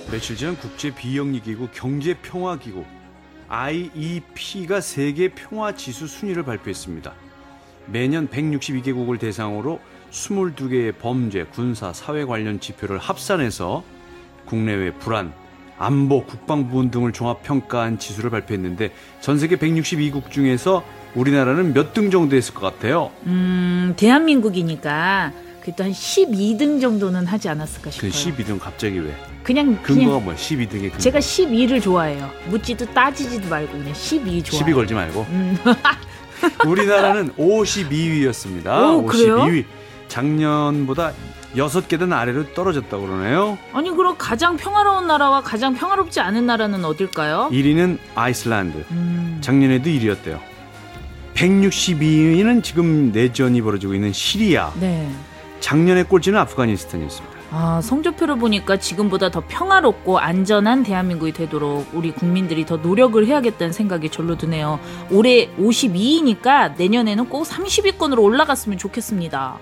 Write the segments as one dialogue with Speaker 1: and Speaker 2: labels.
Speaker 1: 며칠 전 국제 비영리기구 경제평화기구 IEP가 세계 평화지수 순위를 발표했습니다. 매년 162개국을 대상으로 22개의 범죄, 군사, 사회 관련 지표를 합산해서 국내외 불안, 안보, 국방 부분 등을 종합평가한 지수를 발표했는데 전 세계 162국 중에서 우리나라는 몇 등 정도 했을 것 같아요?
Speaker 2: 대한민국이니까 그래도 한 12등 정도는 하지 않았을까 싶어요.
Speaker 1: 그 12등 갑자기 왜?
Speaker 2: 그냥
Speaker 1: 근거가 뭐야? 12등의 근거.
Speaker 2: 제가 12를 좋아해요. 묻지도 따지지도 말고 그냥 12 좋아해요.
Speaker 1: 시비 걸지 말고. 우리나라는 52위였습니다.
Speaker 2: 오, 그래요?
Speaker 1: 52위. 작년보다 6계단 아래로 떨어졌다고 그러네요.
Speaker 2: 아니 그럼 가장 평화로운 나라와 가장 평화롭지 않은 나라는 어딜까요?
Speaker 1: 1위는 아이슬란드. 작년에도 1위였대요. 162위는 지금 내전이 벌어지고 있는 시리아.
Speaker 2: 네.
Speaker 1: 작년의 꼴찌는 아프가니스탄이었습니다.
Speaker 2: 성적표를 보니까 지금보다 더 평화롭고 안전한 대한민국이 되도록 우리 국민들이 더 노력을 해야겠다는 생각이 절로 드네요. 올해 52위니까 내년에는 꼭 30위권으로 올라갔으면 좋겠습니다.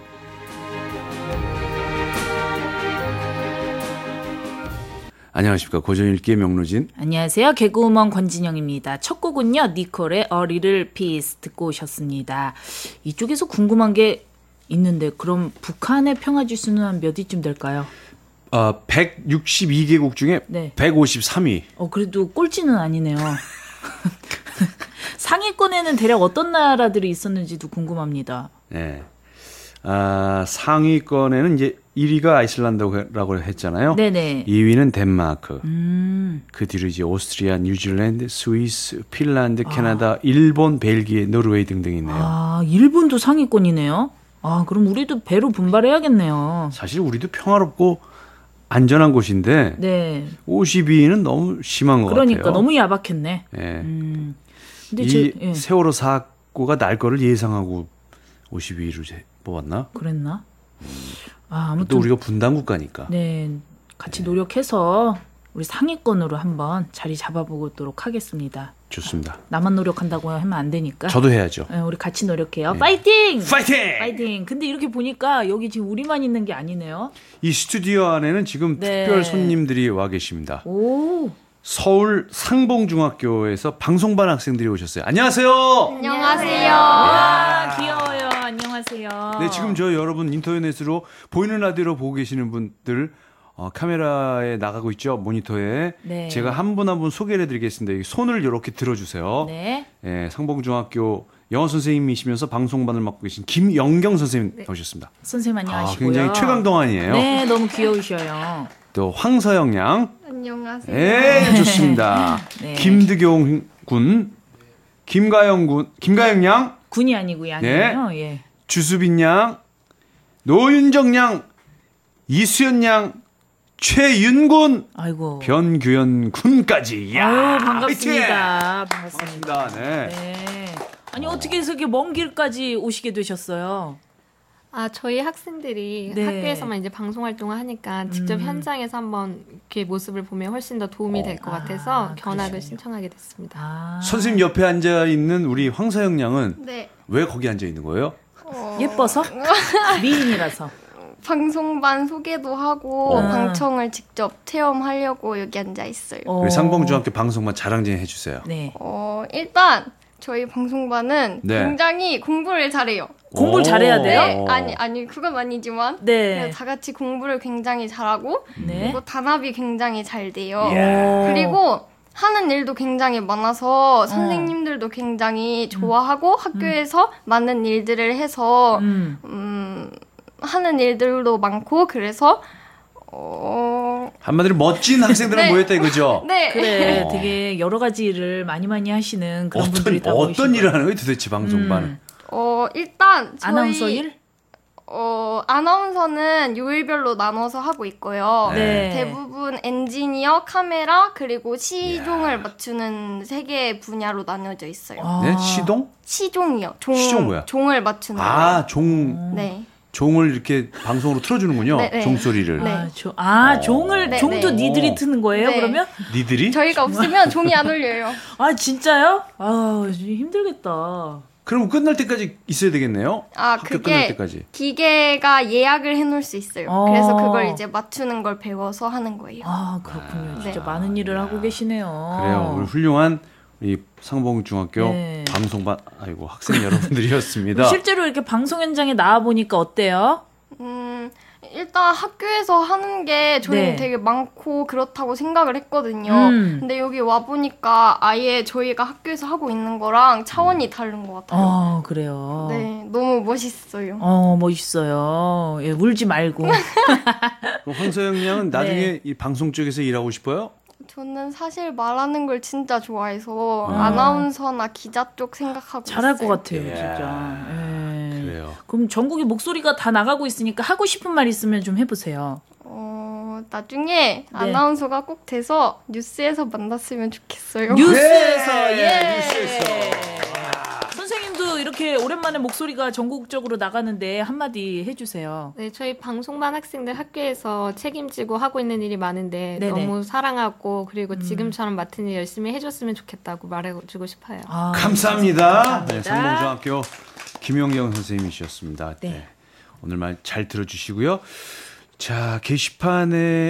Speaker 1: 안녕하십니까. 고전읽기의 명로진.
Speaker 2: 안녕하세요. 개그우먼 권진영입니다. 첫 곡은요. 니콜의 A Little Peace 듣고 오셨습니다. 이쪽에서 궁금한 게 있는데 그럼 북한의 평화지수는 한 몇 위쯤 될까요?
Speaker 1: 162개국 중에
Speaker 2: 네.
Speaker 1: 153위.
Speaker 2: 그래도 꼴찌는 아니네요. 상위권에는 대략 어떤 나라들이 있었는지도 궁금합니다.
Speaker 1: 네. 상위권에는 이제 1위가 아이슬란드라고 했잖아요.
Speaker 2: 네네.
Speaker 1: 2위는 덴마크. 그 뒤로 이제 오스트리아, 뉴질랜드, 스위스, 핀란드, 캐나다, 일본, 벨기에, 노르웨이 등등 있네요.
Speaker 2: 일본도 상위권이네요. 그럼 우리도 배로 분발해야겠네요.
Speaker 1: 사실 우리도 평화롭고 안전한 곳인데
Speaker 2: 네.
Speaker 1: 52위는 너무 심한 것
Speaker 2: 그러니까
Speaker 1: 같아요.
Speaker 2: 너무 야박했네.
Speaker 1: 네.
Speaker 2: 근데
Speaker 1: 이 세월호 사고가 날 거를 예상하고 52위로 뽑았나?
Speaker 2: 그랬나? 아무튼
Speaker 1: 또 우리가 분단 국가니까.
Speaker 2: 네, 같이 노력해서 우리 상위권으로 한번 자리 잡아보도록 하겠습니다.
Speaker 1: 좋습니다.
Speaker 2: 나만 노력한다고 하면 안 되니까.
Speaker 1: 저도 해야죠.
Speaker 2: 네, 우리 같이 노력해요.
Speaker 1: 네.
Speaker 2: 파이팅!
Speaker 1: 파이팅!
Speaker 2: 파이팅! 근데 이렇게 보니까 여기 지금 우리만 있는 게 아니네요.
Speaker 1: 이 스튜디오 안에는 지금
Speaker 2: 네.
Speaker 1: 특별 손님들이 와 계십니다.
Speaker 2: 오.
Speaker 1: 서울 상봉중학교에서 방송반 학생들이 오셨어요. 안녕하세요.
Speaker 3: 안녕하세요.
Speaker 2: 와, 귀여워요. 안녕하세요.
Speaker 1: 네, 지금 저 여러분 인터넷으로 보이는 라디오로 보고 계시는 분들 카메라에 나가고 있죠. 모니터에.
Speaker 2: 네.
Speaker 1: 제가 한 분 한 분 소개를 해드리겠습니다. 손을 이렇게 들어주세요.
Speaker 2: 네.
Speaker 1: 네, 상봉중학교 영어 선생님이시면서 방송반을 맡고 계신 김영경 선생님
Speaker 2: 네.
Speaker 1: 오셨습니다.
Speaker 2: 선생님 안녕하시고요.
Speaker 1: 굉장히 최강동안이에요.
Speaker 2: 네, 너무 귀여우셔요.
Speaker 1: 또 황서영 양.
Speaker 3: 안녕하세요.
Speaker 1: 네, 좋습니다.
Speaker 2: 네.
Speaker 1: 김득용 군, 김가영 양,
Speaker 2: 군이 아니고 양이에요.
Speaker 1: 네.
Speaker 2: 예.
Speaker 1: 주수빈 양, 노윤정 양, 이수연 양, 최윤군,
Speaker 2: 아이고.
Speaker 1: 변규현 군까지.
Speaker 2: 아유, 반갑습니다. 반갑습니다.
Speaker 1: 반갑습니다. 네.
Speaker 2: 네. 아니 어떻게 해서 이렇게 먼 길까지 오시게 되셨어요?
Speaker 3: 저희 학생들이
Speaker 2: 네.
Speaker 3: 학교에서만 이제 방송 활동을 하니까 직접 현장에서 한번 이렇게 모습을 보면 훨씬 더 도움이 될 것 같아서 견학을
Speaker 2: 그러시군요.
Speaker 3: 신청하게 됐습니다.
Speaker 1: 선생님 옆에 앉아 있는 우리 황서영 양은
Speaker 4: 네.
Speaker 1: 왜 거기 앉아 있는 거예요?
Speaker 2: 예뻐서? 미인이라서.
Speaker 4: 방송반 소개도 하고 방청을 직접 체험하려고 여기 앉아 있어요.
Speaker 1: 우리 상봉중학교 방송반 자랑 좀 해주세요.
Speaker 2: 네.
Speaker 4: 일단 저희 방송반은
Speaker 1: 네.
Speaker 4: 굉장히 공부를 잘해요.
Speaker 2: 공부를 잘해야 돼요?
Speaker 4: 네, 아니 그건 아니지만
Speaker 2: 네.
Speaker 4: 그냥 다 같이 공부를 굉장히 잘하고
Speaker 2: 네.
Speaker 4: 그리고 단합이 굉장히 잘 돼요.
Speaker 2: 오.
Speaker 4: 그리고 하는 일도 굉장히 많아서 선생님들도 굉장히 좋아하고 학교에서 많은 일들을 해서 하는 일들도 많고 그래서
Speaker 1: 한마디로 멋진 학생들은
Speaker 4: 네.
Speaker 1: 모였다 이거죠?
Speaker 4: 네.
Speaker 2: 그래, 되게 여러 가지 일을 많이 하시는 그런 분들이 다
Speaker 1: 어떤
Speaker 2: 모이시고.
Speaker 1: 일을 하는 거예요 도대체 방송반?
Speaker 4: 일단 저희
Speaker 2: 아나운서 일?
Speaker 4: 아나운서는 요일별로 나눠서 하고 있고요.
Speaker 2: 네.
Speaker 4: 대부분 엔지니어, 카메라, 그리고 시종을 맞추는 세 개의 분야로 나뉘어져 있어요.
Speaker 1: 네? 시동?
Speaker 4: 시종이요.
Speaker 1: 시종 뭐야?
Speaker 4: 종을 맞추는 거예요.
Speaker 1: 종.
Speaker 4: 네.
Speaker 1: 종을 이렇게 방송으로 틀어주는군요.
Speaker 4: 네, 네.
Speaker 1: 종소리를.
Speaker 4: 네.
Speaker 2: 종을,
Speaker 4: 네,
Speaker 2: 종도
Speaker 4: 네.
Speaker 2: 니들이 트는 거예요,
Speaker 4: 네.
Speaker 2: 그러면?
Speaker 1: 니들이?
Speaker 4: 저희가 없으면 종이 안 울려요.
Speaker 2: 진짜요? 힘들겠다.
Speaker 1: 그럼 끝날 때까지 있어야 되겠네요. 학교 끝날
Speaker 4: 그게
Speaker 1: 때까지.
Speaker 4: 기계가 예약을 해놓을 수 있어요. 그래서 그걸 이제 맞추는 걸 배워서 하는 거예요.
Speaker 2: 아, 그렇군요. 진짜
Speaker 4: 네.
Speaker 2: 많은 일을 하고 계시네요.
Speaker 1: 그래요. 우리 훌륭한 이 상봉중학교
Speaker 2: 네.
Speaker 1: 방송반 학생 여러분들이었습니다.
Speaker 2: 실제로 이렇게 방송 현장에 나와 보니까 어때요?
Speaker 4: 일단 학교에서 하는 게 저는
Speaker 2: 네.
Speaker 4: 되게 많고 그렇다고 생각을 했거든요. 근데 여기 와보니까 아예 저희가 학교에서 하고 있는 거랑 차원이 다른 것 같아요.
Speaker 2: 그래요.
Speaker 4: 네, 너무 멋있어요.
Speaker 2: 멋있어요. 예, 울지 말고.
Speaker 1: 황서영 양은 나중에
Speaker 2: 네.
Speaker 1: 이 방송 쪽에서 일하고 싶어요?
Speaker 4: 저는 사실 말하는 걸 진짜 좋아해서 아나운서나 기자 쪽 생각하고
Speaker 2: 잘할
Speaker 4: 있어요.
Speaker 2: 것 같아요, 진짜. 예.
Speaker 1: 그래요.
Speaker 2: 그럼 전국의 목소리가 다 나가고 있으니까 하고 싶은 말 있으면 좀 해보세요.
Speaker 4: 나중에 아나운서가 꼭 돼서 뉴스에서 만났으면 좋겠어요.
Speaker 2: 뉴스에서, 예.
Speaker 1: 뉴스에서.
Speaker 2: 선생님도 이렇게 오랜만에 목소리가 전국적으로 나가는데 한마디 해주세요.
Speaker 3: 네, 저희 방송반 학생들 학교에서 책임지고 하고 있는 일이 많은데
Speaker 2: 네네.
Speaker 3: 너무 사랑하고 그리고 지금처럼 맡은 일 열심히 해줬으면 좋겠다고 말해주고 싶어요.
Speaker 1: 감사합니다. 네, 상봉중학교 김용경 선생님이셨습니다.
Speaker 2: 네.
Speaker 1: 네. 오늘 말 잘 들어주시고요. 자, 게시판에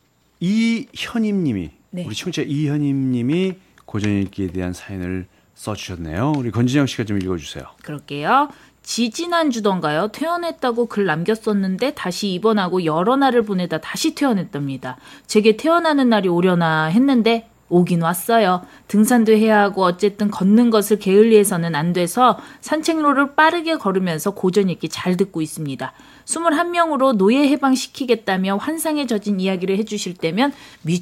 Speaker 1: 이현임님이
Speaker 2: 네.
Speaker 1: 우리 청취자 이현임님이 고전읽기에 대한 사연을 써주셨네요. 우리 권진영 씨가 좀 읽어주세요.
Speaker 2: 그럴게요. 지지난주던가요. 퇴원했다고 글 남겼었는데 다시 입원하고 여러 날을 보내다 다시 퇴원했답니다. 제게 퇴원하는 날이 오려나 했는데 오긴 왔어요. 등산도 해야 하고 어쨌든 걷는 것을 게을리해서는 안 돼서 산책로를 빠르게 걸으면서 고전 읽기 잘 듣고 있습니다. 21명으로 노예 해방시키겠다며 환상에 젖은 이야기를 해주실 때면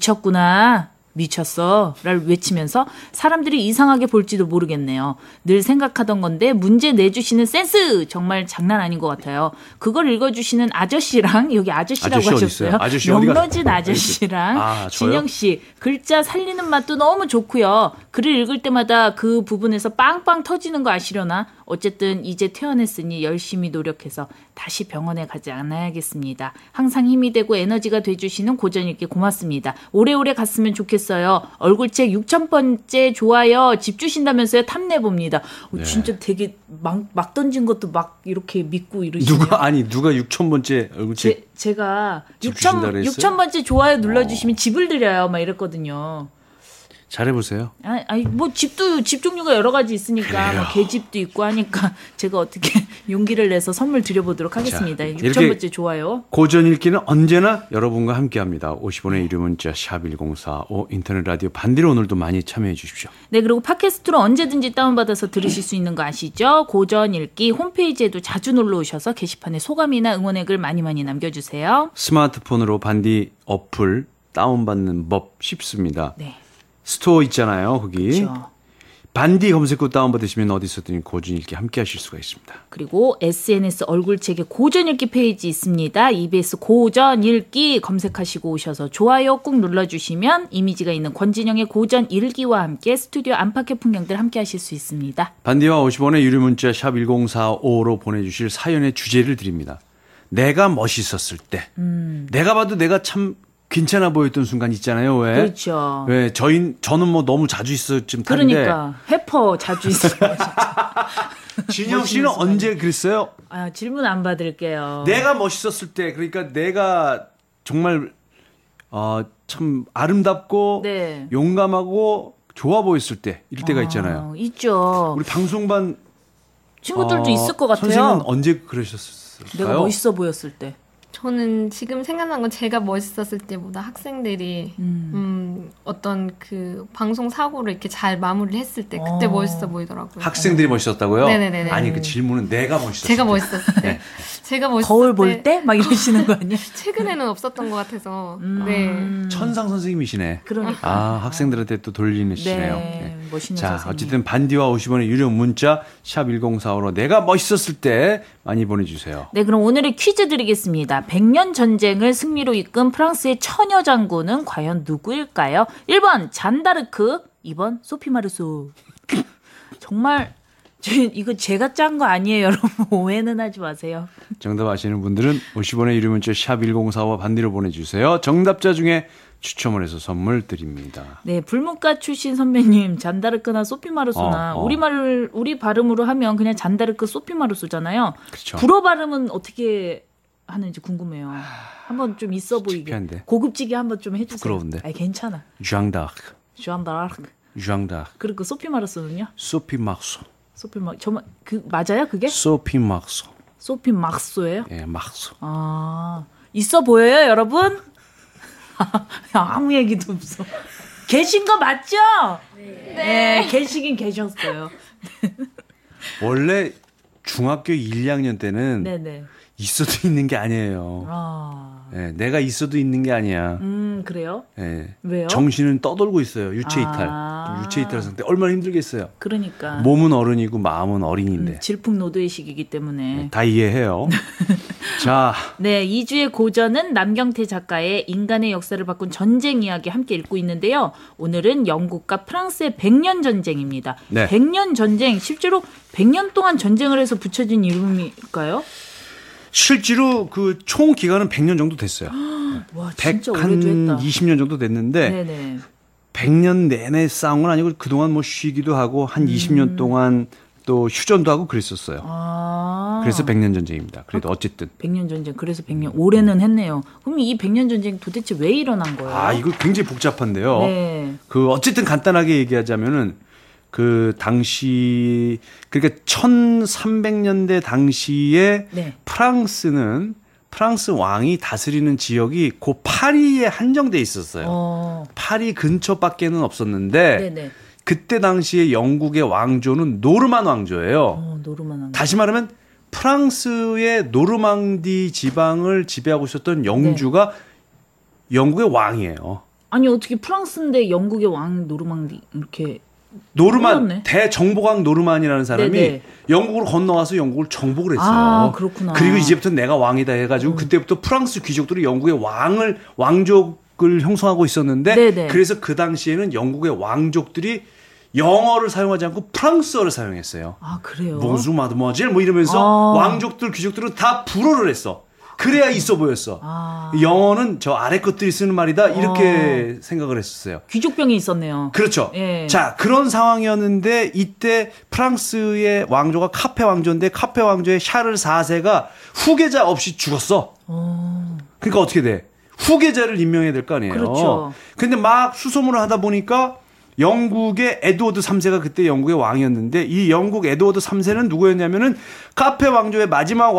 Speaker 2: 미쳤구나. 미쳤어 를 외치면서 사람들이 이상하게 볼지도 모르겠네요. 늘 생각하던 건데 문제 내주시는 센스 정말 장난 아닌 것 같아요. 그걸 읽어주시는 아저씨랑 여기 아저씨라고
Speaker 1: 아저씨 어디
Speaker 2: 하셨어요.
Speaker 1: 있어요? 아저씨 어디
Speaker 2: 명러진 아저씨랑
Speaker 1: 저요?
Speaker 2: 진영씨 글자 살리는 맛도 너무 좋고요. 글을 읽을 때마다 그 부분에서 빵빵 터지는 거 아시려나? 어쨌든 이제 퇴원했으니 열심히 노력해서 다시 병원에 가지 않아야겠습니다. 항상 힘이 되고 에너지가 돼주시는 고전 읽기 고맙습니다. 오래오래 갔으면 좋겠어요. 얼굴책 6,000번째 좋아요. 집 주신다면서요. 탐내봅니다.
Speaker 1: 네.
Speaker 2: 진짜 되게 막 던진 것도 막 이렇게 믿고 이러시네요.
Speaker 1: 누가 6,000번째 얼굴책
Speaker 2: 제가
Speaker 1: 집 주신다 그랬어요?
Speaker 2: 6,000번째 좋아요 눌러주시면 집을 드려요. 막 이랬거든요.
Speaker 1: 잘해보세요.
Speaker 2: 아니 뭐 집 종류가 여러 가지 있으니까 뭐 개집도 있고 하니까 제가 어떻게 용기를 내서 선물 드려보도록 하겠습니다. 6,000번째 좋아요.
Speaker 1: 고전 읽기는 언제나 여러분과 함께합니다. 50원의 유료 문자 샵 1045 인터넷 라디오 반디로 오늘도 많이 참여해 주십시오.
Speaker 2: 네, 그리고 팟캐스트로 언제든지 다운받아서 들으실 수 있는 거 아시죠? 고전 읽기 홈페이지에도 자주 놀러 오셔서 게시판에 소감이나 응원의 글 많이 남겨주세요.
Speaker 1: 스마트폰으로 반디 어플 다운받는 법 쉽습니다.
Speaker 2: 네.
Speaker 1: 스토어 있잖아요. 거기.
Speaker 2: 그렇죠.
Speaker 1: 반디 검색 후 다운받으시면 어디서든 고전 읽기 함께 하실 수가 있습니다.
Speaker 2: 그리고 SNS 얼굴책에 고전 읽기 페이지 있습니다. EBS 고전 읽기 검색하시고 오셔서 좋아요 꾹 눌러주시면 이미지가 있는 권진영의 고전 읽기와 함께 스튜디오 안팎의 풍경들 함께 하실 수 있습니다.
Speaker 1: 반디와 50원의 유료 문자 샵 1045로 보내주실 사연의 주제를 드립니다. 내가 멋있었을 때. 내가 봐도 내가 참 괜찮아 보였던 순간 있잖아요. 왜?
Speaker 2: 그렇죠.
Speaker 1: 왜 저는 뭐 너무 자주 있었지만 탄데.
Speaker 2: 그러니까 해퍼 자주 있어요.
Speaker 1: 진영 씨는 언제 그랬어요?
Speaker 2: 질문 안 받을게요.
Speaker 1: 내가 멋있었을 때, 그러니까 내가 정말 참 아름답고
Speaker 2: 네.
Speaker 1: 용감하고 좋아 보였을 때 이럴 때가 있잖아요.
Speaker 2: 있죠.
Speaker 1: 우리 방송반
Speaker 2: 친구들도 있을 것 같아요.
Speaker 1: 선생님은 언제 그러셨을까요?
Speaker 2: 내가 멋있어 보였을 때.
Speaker 3: 저는 지금 생각난 건 제가 멋있었을 때보다 학생들이 어떤 그 방송 사고를 이렇게 잘 마무리를 했을 때 그때 멋있어 보이더라고요.
Speaker 1: 학생들이 멋있었다고요?
Speaker 3: 네네네.
Speaker 1: 아니 그 질문은 내가 멋있었을
Speaker 3: 제가
Speaker 1: 때.
Speaker 3: 멋있었을 때.
Speaker 1: 네.
Speaker 3: 제가 멋있었을
Speaker 2: 거울 볼 때? 막 이러시는 거 아니야?
Speaker 3: 최근에는 없었던 것 같아서. 네.
Speaker 1: 천상 선생님이시네.
Speaker 2: 그러니까.
Speaker 1: 학생들한테 또 돌리시네요.
Speaker 2: 네. 멋있는
Speaker 1: 자,
Speaker 2: 선생님.
Speaker 1: 어쨌든 반디와 50원의 유료 문자 샵 1045로 내가 멋있었을 때 많이 보내주세요.
Speaker 2: 네, 그럼 오늘의 퀴즈 드리겠습니다. 100년 전쟁을 승리로 이끈 프랑스의 처녀 장군은 과연 누구일까요? 1번 잔다르크, 2번 소피 마르소. 정말 이거 제가 짠 거 아니에요, 여러분. 오해는 하지 마세요.
Speaker 1: 정답 아시는 분들은 50원의 유료 문자 샵 1045 반디로 보내주세요. 정답자 중에 추첨을 해서 선물 드립니다.
Speaker 2: 네, 불문과 출신 선배님, 잔다르크나 소피마르소나 우리 발음으로 하면 그냥 잔다르크 소피마르소잖아요.
Speaker 1: 그렇죠.
Speaker 2: 불어 발음은 어떻게 하는지 궁금해요. 한번 좀 있어 보이게.
Speaker 1: 창피한데.
Speaker 2: 고급지게 한번 좀 해주세요.
Speaker 1: 부끄러운데.
Speaker 2: 아니, 괜찮아.
Speaker 1: 장다크.
Speaker 2: 잔다르크.
Speaker 1: 장다크.
Speaker 2: 그리고 소피마르소는요?
Speaker 1: 소피막소.
Speaker 2: 정말 맞아요, 그게?
Speaker 1: 소피막소.
Speaker 2: 소피막소예요?
Speaker 1: 예, 막소.
Speaker 2: 아, 있어 보여요, 여러분? 아무 얘기도 없어. 계신 거 맞죠? 네, 계시긴 계셨어요.
Speaker 1: 원래 중학교 1, 2학년 때는
Speaker 2: 네네.
Speaker 1: 있어도 있는 게 아니에요. 네, 내가 있어도 있는 게 아니야.
Speaker 2: 그래요?
Speaker 1: 네.
Speaker 2: 왜요?
Speaker 1: 정신은 떠돌고 있어요. 유체이탈. 유체이탈 상태. 얼마나 힘들겠어요.
Speaker 2: 그러니까.
Speaker 1: 몸은 어른이고 마음은 어린인데.
Speaker 2: 질풍노도의 시기이기 때문에.
Speaker 1: 네, 다 이해해요. 자.
Speaker 2: 네, 2주의 고전은 남경태 작가의 인간의 역사를 바꾼 전쟁 이야기 함께 읽고 있는데요. 오늘은 영국과 프랑스의 100년 전쟁입니다.
Speaker 1: 네.
Speaker 2: 100년 전쟁, 실제로 100년 동안 전쟁을 해서 붙여진 이름일까요?
Speaker 1: 실제로 그 총 기간은 100년 정도 됐어요.
Speaker 2: 와, 진짜 오래도 했다.
Speaker 1: 20년 정도 됐는데
Speaker 2: 네네.
Speaker 1: 100년 내내 싸운 건 아니고 그동안 뭐 쉬기도 하고 한 20년 동안 또 휴전도 하고 그랬었어요. 그래서 100년 전쟁입니다. 그래도 어쨌든
Speaker 2: 100년 전쟁. 그래서 100년 올해는 했네요. 그럼 이 100년 전쟁 도대체 왜 일어난 거예요?
Speaker 1: 아, 이거 굉장히 복잡한데요.
Speaker 2: 네.
Speaker 1: 그 어쨌든 간단하게 얘기하자면은 그 당시 그러니까 1300년대 당시에
Speaker 2: 네.
Speaker 1: 프랑스 왕이 다스리는 지역이 그 파리에 한정돼 있었어요. 파리 근처밖에는 없었는데
Speaker 2: 네네.
Speaker 1: 그때 당시에 영국의 왕조는 노르만 왕조예요.
Speaker 2: 노르만 왕조.
Speaker 1: 다시 말하면 프랑스의 노르망디 지방을 지배하고 있었던 영주가 영국의 왕이에요.
Speaker 2: 아니 어떻게 프랑스인데 영국의 왕 노르망디 이렇게
Speaker 1: 노르만
Speaker 2: 몰랐네.
Speaker 1: 대정복왕 노르만이라는 사람이
Speaker 2: 네네.
Speaker 1: 영국으로 건너와서 영국을 정복을 했어요.
Speaker 2: 아, 그렇구나.
Speaker 1: 그리고 이제부터 내가 왕이다 해가지고 그때부터 프랑스 귀족들이 영국의 왕족을 형성하고 있었는데
Speaker 2: 네네.
Speaker 1: 그래서 그 당시에는 영국의 왕족들이 영어를 사용하지 않고 프랑스어를 사용했어요.
Speaker 2: 아, 그래요?
Speaker 1: 봉수 마드모아젤 뭐 이러면서 왕족들 귀족들은 다 불어를 했어. 그래야 있어 보였어. 영어는 저 아래 것들이 쓰는 말이다 이렇게 생각을 했었어요.
Speaker 2: 귀족병이 있었네요.
Speaker 1: 그렇죠.
Speaker 2: 예.
Speaker 1: 자, 그런 상황이었는데 이때 프랑스의 왕조가 카페 왕조인데 카페 왕조의 샤를 4세가 후계자 없이 죽었어. 그러니까 어떻게 돼? 후계자를 임명해야 될 거 아니에요.
Speaker 2: 그렇죠.
Speaker 1: 근데 막 수소문을 하다 보니까 영국의 에드워드 3세가 그때 영국의 왕이었는데 이 영국 에드워드 3세는 누구였냐면은 카페 왕조의 마지막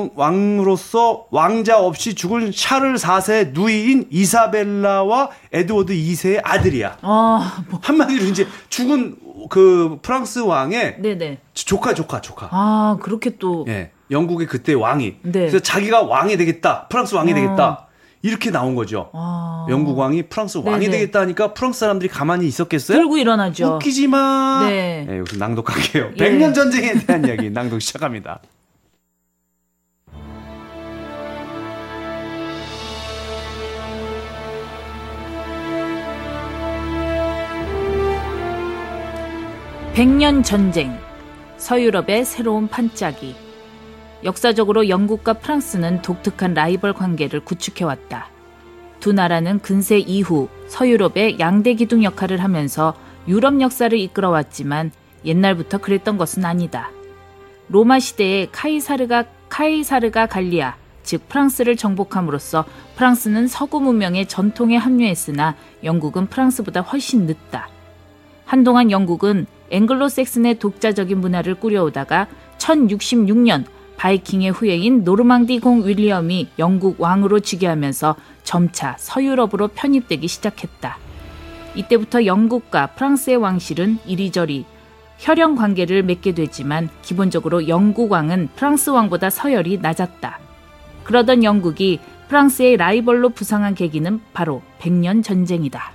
Speaker 1: 왕으로서 왕자 없이 죽은 샤를 4세 누이인 이사벨라와 에드워드 2세의 아들이야. 한마디로 이제 죽은 그 프랑스 왕의
Speaker 2: 네네.
Speaker 1: 조카.
Speaker 2: 아, 그렇게 또.
Speaker 1: 예. 영국의 그때 왕이.
Speaker 2: 네.
Speaker 1: 그래서 자기가 왕이 되겠다. 프랑스 왕이 되겠다. 이렇게 나온 거죠. 영국 왕이 프랑스 왕이
Speaker 2: 네네.
Speaker 1: 되겠다 하니까 프랑스 사람들이 가만히 있었겠어요?
Speaker 2: 들고 일어나죠.
Speaker 1: 웃기지 마.
Speaker 2: 네.
Speaker 1: 네, 여기서 낭독할게요.
Speaker 2: 예.
Speaker 1: 100년 전쟁에 대한 이야기 낭독 시작합니다.
Speaker 2: 백년 전쟁. 서유럽의 새로운 판짜기. 역사적으로 영국과 프랑스는 독특한 라이벌 관계를 구축해왔다. 두 나라는 근세 이후 서유럽의 양대 기둥 역할을 하면서 유럽 역사를 이끌어왔지만 옛날부터 그랬던 것은 아니다. 로마 시대에 카이사르가 갈리아, 즉 프랑스를 정복함으로써 프랑스는 서구 문명의 전통에 합류했으나 영국은 프랑스보다 훨씬 늦다. 한동안 영국은 앵글로색슨의 독자적인 문화를 꾸려오다가 1066년 바이킹의 후예인 노르망디 공 윌리엄이 영국 왕으로 즉위하면서 점차 서유럽으로 편입되기 시작했다. 이때부터 영국과 프랑스의 왕실은 이리저리 혈연 관계를 맺게 되지만 기본적으로 영국 왕은 프랑스 왕보다 서열이 낮았다. 그러던 영국이 프랑스의 라이벌로 부상한 계기는 바로 백년 전쟁이다.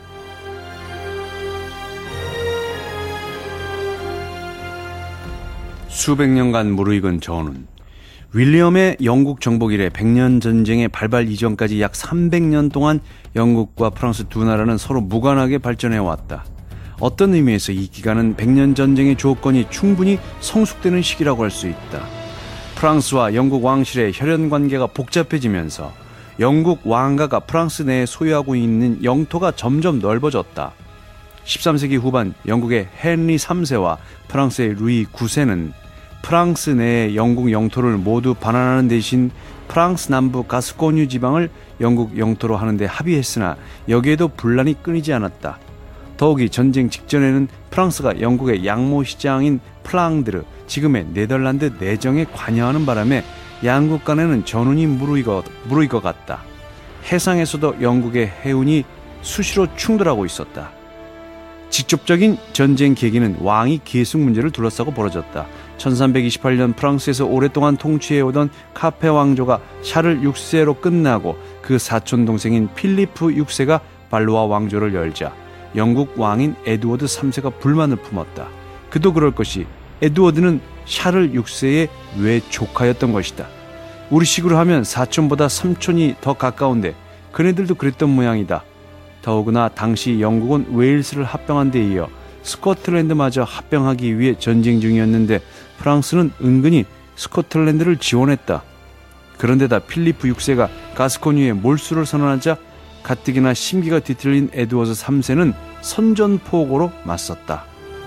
Speaker 1: 수백 년간 무르익은 전운. 윌리엄의 영국 정복 이래 100년 전쟁의 발발 이전까지 약 300년 동안 영국과 프랑스 두 나라는 서로 무관하게 발전해왔다. 어떤 의미에서 이 기간은 백년 전쟁의 조건이 충분히 성숙되는 시기라고 할 수 있다. 프랑스와 영국 왕실의 혈연 관계가 복잡해지면서 영국 왕가가 프랑스 내에 소유하고 있는 영토가 점점 넓어졌다. 13세기 후반 영국의 헨리 3세와 프랑스의 루이 9세는 프랑스 내의 영국 영토를 모두 반환하는 대신 프랑스 남부 가스코뉴 지방을 영국 영토로 하는데 합의했으나 여기에도 분란이 끊이지 않았다. 더욱이 전쟁 직전에는 프랑스가 영국의 양모 시장인 플랑드르, 지금의 네덜란드 내정에 관여하는 바람에 양국 간에는 전운이 무르익어 갔다. 해상에서도 영국의 해운이 수시로 충돌하고 있었다. 직접적인 전쟁 계기는 왕위 계승 문제를 둘러싸고 벌어졌다. 1328년 프랑스에서 오랫동안 통치해오던 카페 왕조가 샤를 6세로 끝나고 그 사촌 동생인 필리프 6세가 발로아 왕조를 열자 영국 왕인 에드워드 3세가 불만을 품었다. 그도 그럴 것이 에드워드는 샤를 6세의 외조카였던 것이다. 우리식으로 하면 사촌보다 삼촌이 더 가까운데 그네들도 그랬던 모양이다. 더구나 당시 영국은 웨일스를 합병한 데 이어 스코틀랜드마저 합병하기 위해 전쟁 중이었는데 프랑스는 은근히 스코틀랜드를 지원했다. 그런데다 필리프 6세가 가스코뉴에 몰수를 선언하자 가뜩이나 심기가 뒤틀린 에드워드 3세는 선전포고로 맞섰다.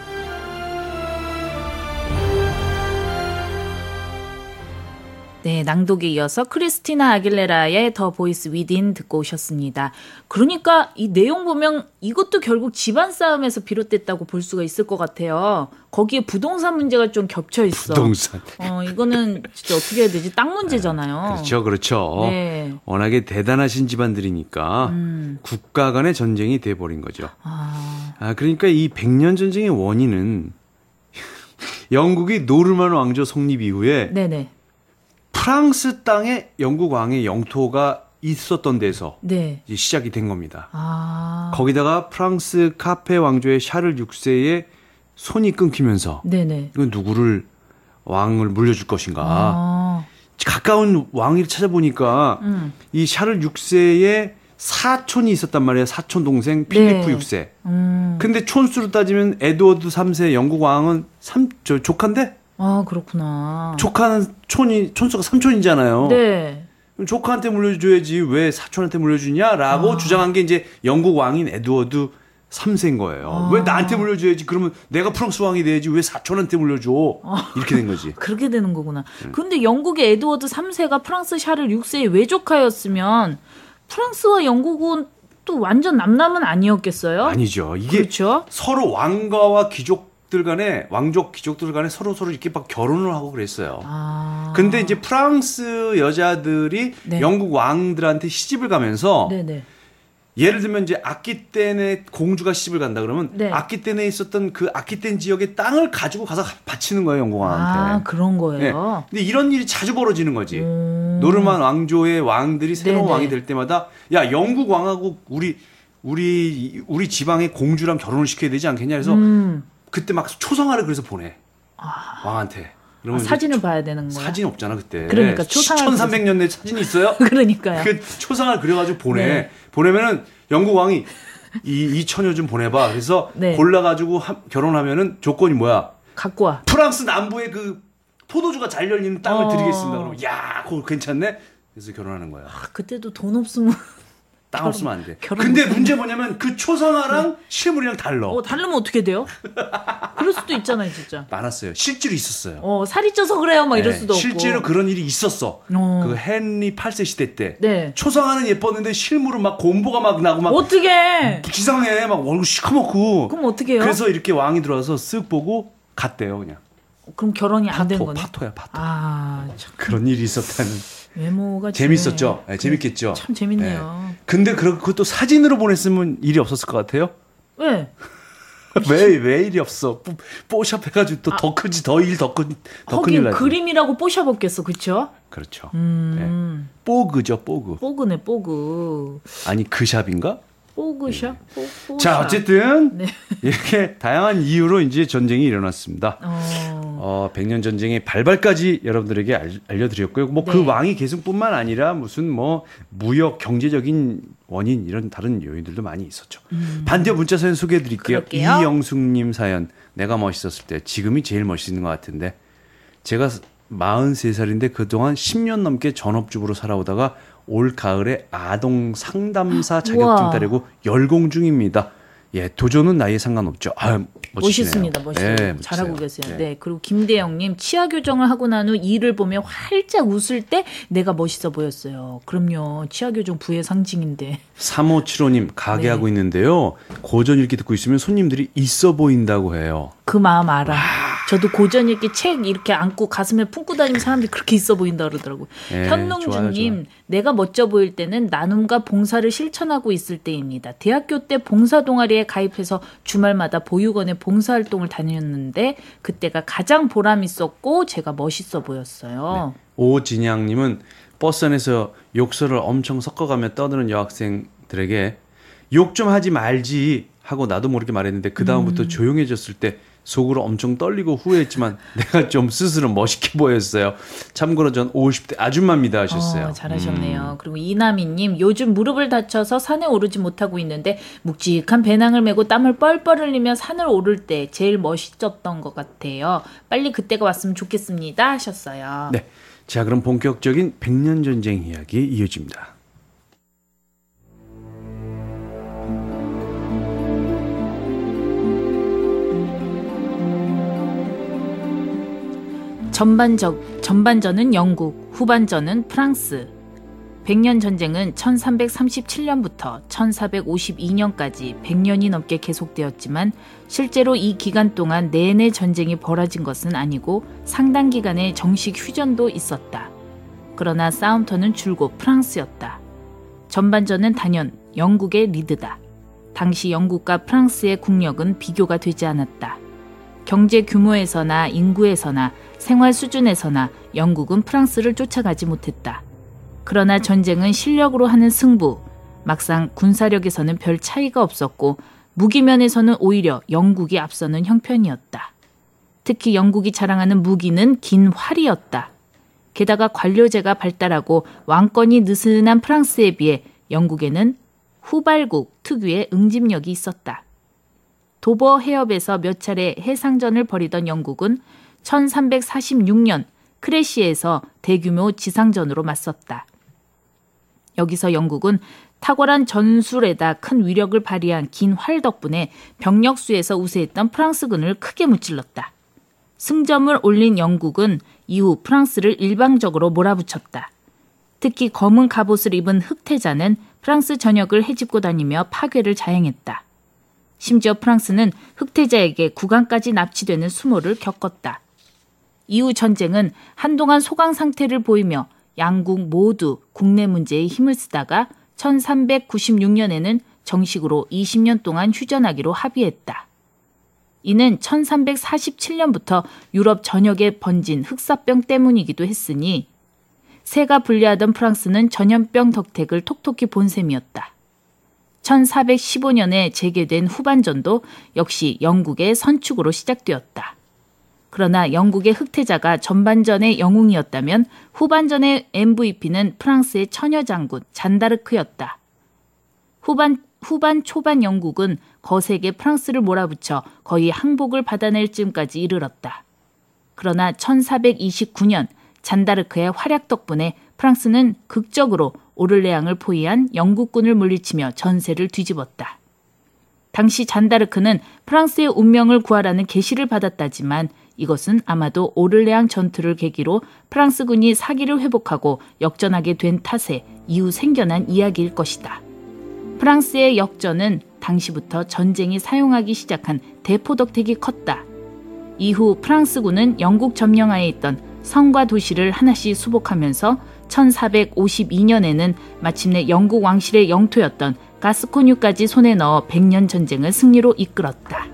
Speaker 2: 네, 낭독에 이어서 크리스티나 아길레라의 더 보이스 위딘 듣고 오셨습니다. 그러니까 이 내용 보면 이것도 결국 집안 싸움에서 비롯됐다고 볼 수가 있을 것 같아요. 거기에 부동산 문제가 좀 겹쳐 있어.
Speaker 1: 부동산.
Speaker 2: 이거는 진짜 어떻게 해야 되지? 땅 문제잖아요.
Speaker 1: 그렇죠, 그렇죠.
Speaker 2: 네.
Speaker 1: 워낙에 대단하신 집안들이니까 국가 간의 전쟁이 돼버린 거죠. 그러니까 이 백년 전쟁의 원인은 영국이 노르만 왕조 성립 이후에
Speaker 2: 네네.
Speaker 1: 프랑스 땅에 영국 왕의 영토가 있었던 데서
Speaker 2: 네.
Speaker 1: 이제 시작이 된 겁니다. 거기다가 프랑스 카페 왕조의 샤를 6세의 손이 끊기면서
Speaker 2: 네네.
Speaker 1: 이건 누구를 왕을 물려줄 것인가. 가까운 왕위를 찾아보니까 이 샤를 6세의 사촌이 있었단 말이에요. 사촌 동생 필리프
Speaker 2: 네.
Speaker 1: 6세. 근데 촌수로 따지면 에드워드 3세 영국 왕은 조카인데?
Speaker 2: 그렇구나.
Speaker 1: 조카는 촌수가 삼촌이잖아요.
Speaker 2: 네.
Speaker 1: 그럼 조카한테 물려줘야지 왜 사촌한테 물려주냐라고 주장한 게 이제 영국 왕인 에드워드 3세인 거예요. 왜 나한테 물려줘야지? 그러면 내가 프랑스 왕이 돼야지 왜 사촌한테 물려줘? 이렇게 된 거지.
Speaker 2: 그렇게 되는 거구나. 근데 영국의 에드워드 3세가 프랑스 샤를 6세의 외조카였으면 프랑스와 영국은 또 완전 남남은 아니었겠어요?
Speaker 1: 아니죠. 이게
Speaker 2: 그렇죠?
Speaker 1: 서로 왕가와 귀족들 간에 왕족 귀족들 간에 서로 이렇게 막 결혼을 하고 그랬어요. 근데 이제 프랑스 여자들이
Speaker 2: 네.
Speaker 1: 영국 왕들한테 시집을 가면서
Speaker 2: 네네.
Speaker 1: 예를 들면 이제 아키텐의 공주가 시집을 간다 그러면
Speaker 2: 네. 아키텐에
Speaker 1: 있었던 그 아키텐 지역의 땅을 가지고 가서 바치는 거예요, 영국 왕한테.
Speaker 2: 그런 거예요.
Speaker 1: 네. 근데 이런 일이 자주 벌어지는 거지. 노르만 왕조의 왕들이 새로운
Speaker 2: 네네.
Speaker 1: 왕이 될 때마다 야, 영국 왕하고 우리 지방의 공주랑 결혼을 시켜야 되지 않겠냐 해서 그때 막 초상화를 그래서 보내. 왕한테. 그러면
Speaker 2: 사진을 봐야 되는 거야.
Speaker 1: 사진 없잖아, 그때.
Speaker 2: 그러니까 초상화
Speaker 1: 1300년대 사진이 있어요?
Speaker 2: 그러니까요.
Speaker 1: 그 초상화를 그려가지고 보내.
Speaker 2: 네.
Speaker 1: 보내면은 영국 왕이 이 처녀 좀 보내봐. 그래서
Speaker 2: 네.
Speaker 1: 골라가지고 결혼하면은 조건이 뭐야?
Speaker 2: 갖고 와.
Speaker 1: 프랑스 남부에 그 포도주가 잘 열리는 땅을 드리겠습니다. 그러면 야, 그거 괜찮네. 그래서 결혼하는 거야.
Speaker 2: 그때도 돈 없으면
Speaker 1: 땅 없으면 안 돼.
Speaker 2: 결혼
Speaker 1: 근데 문제 뭐냐면 그 초상화랑 실물이랑 달라.
Speaker 2: 다르면 어떻게 돼요? 그럴 수도 있잖아요, 진짜.
Speaker 1: 많았어요. 실제로 있었어요.
Speaker 2: 살이 쪄서 그래요, 막 이럴
Speaker 1: 네,
Speaker 2: 수도 없고.
Speaker 1: 실제로 그런 일이 있었어. 그 헨리 8세 시대 때.
Speaker 2: 네.
Speaker 1: 초상화는 예뻤는데 실물은 막 곰보가 막 나고 막
Speaker 2: 어떻게?
Speaker 1: 기상해. 막 얼굴 시커멓고.
Speaker 2: 그럼 어떻게 해요?
Speaker 1: 그래서 이렇게 왕이 들어와서 쓱 보고 갔대요, 그냥.
Speaker 2: 그럼 결혼이 안 된 거네.
Speaker 1: 파토야, 파토.
Speaker 2: 참.
Speaker 1: 그런 일이 있었다는.
Speaker 2: 외모가
Speaker 1: 재밌었죠? 네, 재밌겠죠?
Speaker 2: 참 재밌네요.
Speaker 1: 네. 근데 그것도 사진으로 보냈으면 일이 없었을 것 같아요?
Speaker 2: 왜?
Speaker 1: 왜 일이 없어? 뽀샵 해가지고 또 더 크지, 더 큰일
Speaker 2: 거긴
Speaker 1: 나지.
Speaker 2: 그림이라고 뽀샵없겠어, 그쵸?
Speaker 1: 그렇죠.
Speaker 2: 네.
Speaker 1: 뽀그죠, 뽀그.
Speaker 2: 뽀그네, 뽀그.
Speaker 1: 아니, 그 샵인가?
Speaker 2: 뽀그샵?
Speaker 1: 자, 어쨌든
Speaker 2: 네.
Speaker 1: 이렇게 다양한 이유로 이제 전쟁이 일어났습니다. 백년 전쟁의 발발까지 여러분들에게 알려드렸고요. 뭐 그
Speaker 2: 네.
Speaker 1: 왕위 계승뿐만 아니라 무슨 뭐 무역, 경제적인 원인 이런 다른 요인들도 많이 있었죠. 반대 문자 사연 소개해드릴게요.
Speaker 2: 그럴게요.
Speaker 1: 이영숙님 사연. 내가 멋있었을 때 지금이 제일 멋있는 것 같은데 제가 43살인데 그동안 10년 넘게 전업주부로 살아오다가 올 가을에 아동 상담사 자격증 따려고 열공 중입니다. 예, 도전은 나이에 상관없죠.
Speaker 2: 멋있습니다. 멋있어요.
Speaker 1: 네,
Speaker 2: 잘하고
Speaker 1: 멋있어요.
Speaker 2: 계세요. 네. 그리고 김대영님, 치아 교정을 하고 난 후 이를 보며 활짝 웃을 때 내가 멋있어 보였어요. 그럼요. 치아 교정 부의 상징인데.
Speaker 1: 3575님, 가게 하고 있는데요. 고전 읽기 듣고 있으면 손님들이 있어 보인다고 해요.
Speaker 2: 그 마음 알아. 저도 고전 읽기 책 이렇게 안고 가슴에 품고 다니는 사람들이 그렇게 있어 보인다 그러더라고요.
Speaker 1: 네,
Speaker 2: 현농주님,
Speaker 1: 좋아요.
Speaker 2: 내가 멋져 보일 때는 나눔과 봉사를 실천하고 있을 때입니다. 대학교 때 봉사 동아리에 가입해서 주말마다 보육원에 봉사활동을 다녔는데 그때가 가장 보람 있었고 제가 멋있어 보였어요.
Speaker 1: 네. 오진양님은 버스 안에서 욕설을 엄청 섞어가며 떠드는 여학생들에게 욕 좀 하지 말지 하고 나도 모르게 말했는데 그 다음부터 조용해졌을 때 속으로 엄청 떨리고 후회했지만 내가 좀 스스로 멋있게 보였어요. 참고로 전 50대 아줌마입니다 하셨어요.
Speaker 2: 잘하셨네요. 그리고 이나미님, 요즘 무릎을 다쳐서 산에 오르지 못하고 있는데 묵직한 배낭을 메고 땀을 뻘뻘 흘리며 산을 오를 때 제일 멋있었던 것 같아요. 빨리 그때가 왔으면 좋겠습니다 하셨어요.
Speaker 1: 네, 자 그럼 본격적인 백년전쟁 이야기 이어집니다.
Speaker 2: 전반전은 영국, 후반전은 프랑스. 백년 전쟁은 1337년부터 1452년까지 100년이 넘게 계속되었지만 실제로 이 기간 동안 내내 전쟁이 벌어진 것은 아니고 상당 기간의 정식 휴전도 있었다. 그러나 싸움터는 줄곧 프랑스였다. 전반전은 단연 영국의 리드다. 당시 영국과 프랑스의 국력은 비교가 되지 않았다. 경제 규모에서나 인구에서나 생활 수준에서나 영국은 프랑스를 쫓아가지 못했다. 그러나 전쟁은 실력으로 하는 승부, 막상 군사력에서는 별 차이가 없었고 무기면에서는 오히려 영국이 앞서는 형편이었다. 특히 영국이 자랑하는 무기는 긴 활이었다. 게다가 관료제가 발달하고 왕권이 느슨한 프랑스에 비해 영국에는 후발국 특유의 응집력이 있었다. 도버 해협에서 몇 차례 해상전을 벌이던 영국은 1346년 크레시에서 대규모 지상전으로 맞섰다. 여기서 영국은 탁월한 전술에다 큰 위력을 발휘한 긴 활 덕분에 병력수에서 우세했던 프랑스군을 크게 무찔렀다. 승점을 올린 영국은 이후 프랑스를 일방적으로 몰아붙였다. 특히 검은 갑옷을 입은 흑태자는 프랑스 전역을 헤집고 다니며 파괴를 자행했다. 심지어 프랑스는 흑태자에게 국왕까지 납치되는 수모를 겪었다. 이후 전쟁은 한동안 소강 상태를 보이며 양국 모두 국내 문제에 힘을 쓰다가 1396년에는 정식으로 20년 동안 휴전하기로 합의했다. 이는 1347년부터 유럽 전역에 번진 흑사병 때문이기도 했으니 세가 불리하던 프랑스는 전염병 덕택을 톡톡히 본 셈이었다. 1415년에 재개된 후반전도 역시 영국의 선축으로 시작되었다. 그러나 영국의 흑태자가 전반전의 영웅이었다면 후반전의 MVP는 프랑스의 처녀 장군 잔다르크였다. 후반 초반 영국은 거세게 프랑스를 몰아붙여 거의 항복을 받아낼 즈음까지 이르렀다. 그러나 1429년 잔다르크의 활약 덕분에 프랑스는 극적으로 오를레앙을 포위한 영국군을 물리치며 전세를 뒤집었다. 당시 잔다르크는 프랑스의 운명을 구하라는 계시를 받았다지만 이것은 아마도 오를레앙 전투를 계기로 프랑스군이 사기를 회복하고 역전하게 된 탓에 이후 생겨난 이야기일 것이다. 프랑스의 역전은 당시부터 전쟁이 사용하기 시작한 대포덕택이 컸다. 이후 프랑스군은 영국 점령하에 있던 성과 도시를 하나씩 수복하면서 1452년에는 마침내 영국 왕실의 영토였던 가스코뉴까지 손에 넣어 백년 전쟁을 승리로 이끌었다.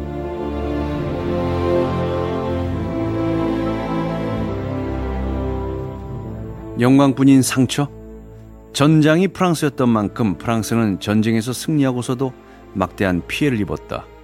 Speaker 1: 영광뿐인 상처? 전장이 프랑스였던 만큼 프랑스는 전쟁에서 승리하고서도 막대한 피해를 입었다.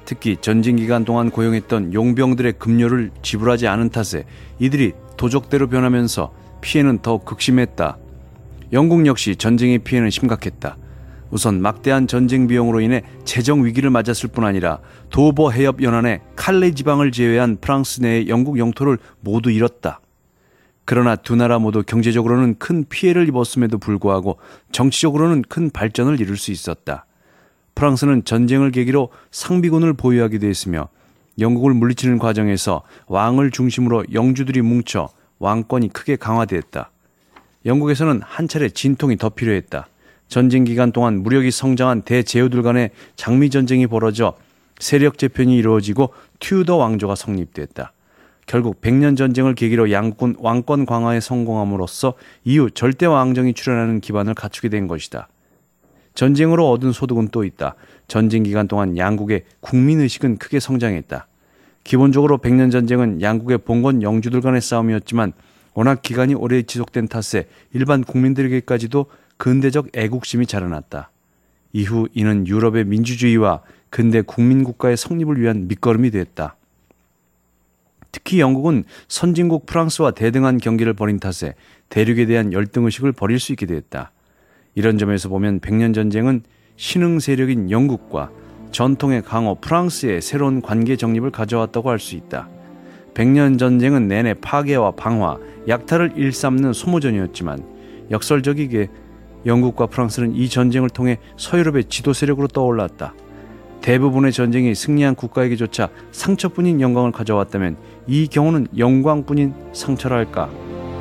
Speaker 1: 특히 전쟁 기간 동안 고용했던 용병들의 급료를 지불하지 않은 탓에 이들이 도적대로 변하면서 피해는 더욱 극심했다. 영국 역시 전쟁의 피해는 심각했다. 우선 막대한 전쟁 비용으로 인해 재정 위기를 맞았을 뿐 아니라 도버 해협 연안의 칼레 지방을 제외한 프랑스 내의 영국 영토를 모두 잃었다. 그러나 두 나라 모두 경제적으로는 큰 피해를 입었음에도 불구하고 정치적으로는 큰 발전을 이룰 수 있었다. 프랑스는 전쟁을 계기로 상비군을 보유하기도 했으며 영국을 물리치는 과정에서 왕을 중심으로 영주들이 뭉쳐 왕권이 크게 강화되었다. 영국에서는 한 차례 진통이 더 필요했다. 전쟁 기간 동안 무력이 성장한 대제후들 간의 장미전쟁이 벌어져 세력 재편이 이루어지고 튜더 왕조가 성립됐다. 결국 100년 전쟁을 계기로 양국은 왕권 강화에 성공함으로써 이후 절대 왕정이 출현하는 기반을 갖추게 된 것이다. 전쟁으로 얻은 소득은 또 있다. 전쟁 기간 동안 양국의 국민의식은 크게 성장했다. 기본적으로 100년 전쟁은 양국의 봉건 영주들 간의 싸움이었지만 워낙 기간이 오래 지속된 탓에 일반 국민들에게까지도 근대적 애국심이 자라났다. 이후 이는 유럽의 민주주의와 근대 국민국가의 성립을 위한 밑거름이 됐다. 특히 영국은 선진국 프랑스와 대등한 경기를 벌인 탓에 대륙에 대한 열등의식을 버릴 수 있게 됐다. 이런 점에서 보면 100년 전쟁은 신흥 세력인 영국과 전통의 강호 프랑스의 새로운 관계 정립을 가져왔다고 할 수 있다. 100년 전쟁은 내내 파괴와 방화, 약탈을 일삼는 소모전이었지만 역설적이게 영국과 프랑스는 이 전쟁을 통해 서유럽의 지도 세력으로 떠올랐다. 대부분의 전쟁이 승리한 국가에게조차 상처뿐인 영광을 가져왔다면 이 경우는 영광뿐인 상처라 할까?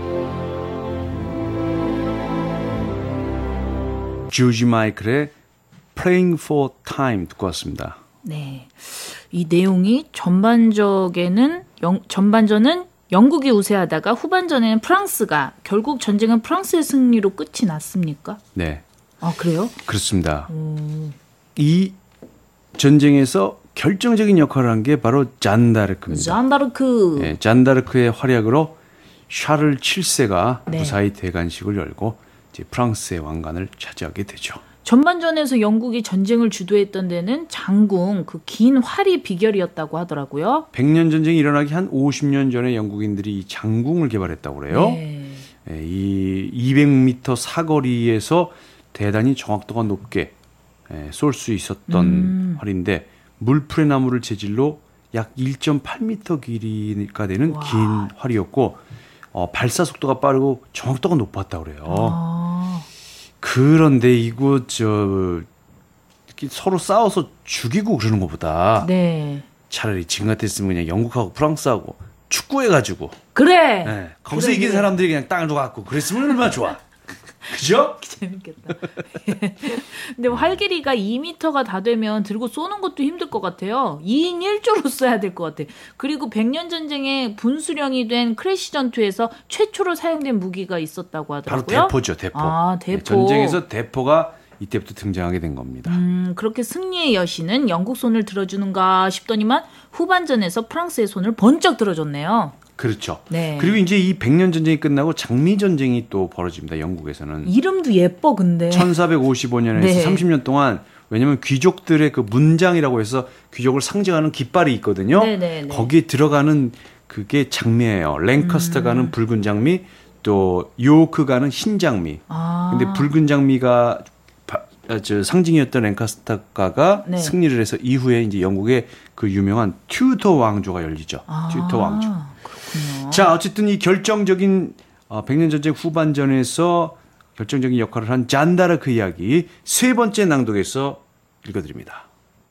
Speaker 1: 조지 마이클의 Playing for Time 듣고 왔습니다.
Speaker 2: 네, 이 내용이 전반전은 영국이 우세하다가 후반전에는 프랑스가 결국 전쟁은 프랑스의 승리로 끝이 났습니까?
Speaker 1: 네.
Speaker 2: 아 그래요?
Speaker 1: 그렇습니다. 이 전쟁에서 결정적인 역할을 한 게 바로 잔다르크입니다.
Speaker 2: 잔다르크.
Speaker 1: 네, 잔다르크의 활약으로 샤를 7세가
Speaker 2: 네.
Speaker 1: 무사히 대관식을 열고 이제 프랑스의 왕관을 차지하게 되죠.
Speaker 2: 전반전에서 영국이 전쟁을 주도했던 데는 장궁, 그 긴 활이 비결이었다고 하더라고요.
Speaker 1: 100년 전쟁이 일어나기 한 50년 전에 영국인들이 이 장궁을 개발했다고 그래요.
Speaker 2: 네.
Speaker 1: 네, 이 200m 사거리에서 대단히 정확도가 높게 쏠 수 있었던 활인데 물풀의 나무를 재질로 약 1.8m 길이가 되는
Speaker 2: 와.
Speaker 1: 긴 활이었고 발사 속도가 빠르고 정확도가 높았다고 그래요.
Speaker 2: 아.
Speaker 1: 그런데 이거 이렇게 서로 싸워서 죽이고 그러는 것보다
Speaker 2: 네.
Speaker 1: 차라리 지금 같았으면 그냥 영국하고 프랑스하고 축구해가지고
Speaker 2: 그래.
Speaker 1: 네, 거기서 이긴 사람들이 그냥 땅을 줘갖고 그랬으면 얼마나 좋아. 그죠?
Speaker 2: 재밌겠다. 근데 활 길이가 2m가 다 되면 들고 쏘는 것도 힘들 것 같아요. 2인 1조로 써야 될 것 같아. 그리고 100년 전쟁에 분수령이 된 크래시 전투에서 최초로 사용된 무기가 있었다고 하더라고요.
Speaker 1: 바로 대포죠, 대포.
Speaker 2: 아, 대포.
Speaker 1: 네, 전쟁에서 대포가 이때부터 등장하게 된 겁니다.
Speaker 2: 그렇게 승리의 여신은 영국 손을 들어주는가 싶더니만 후반전에서 프랑스의 손을 번쩍 들어줬네요.
Speaker 1: 그렇죠.
Speaker 2: 네.
Speaker 1: 그리고 이제 이 100년 전쟁이 끝나고 장미 전쟁이 또 벌어집니다. 영국에서는.
Speaker 2: 이름도 예뻐 근데.
Speaker 1: 1455년에서
Speaker 2: 네.
Speaker 1: 30년 동안 왜냐하면 귀족들의 그 문장이라고 해서 귀족을 상징하는 깃발이 있거든요.
Speaker 2: 네네네.
Speaker 1: 거기에 들어가는 그게 장미예요. 랭커스터가는 붉은 장미, 또 요크가는 흰 장미.
Speaker 2: 아.
Speaker 1: 근데 붉은 장미가 상징이었던 랭카스터가가
Speaker 2: 네.
Speaker 1: 승리를 해서 이후에 이제 영국의 그 유명한 튜터 왕조가 열리죠. 튜터 왕조.
Speaker 2: 그렇군요.
Speaker 1: 자, 어쨌든 이 결정적인 100년 전쟁 후반전에서 결정적인 역할을 한 잔다르크 이야기 세 번째 낭독에서 읽어드립니다.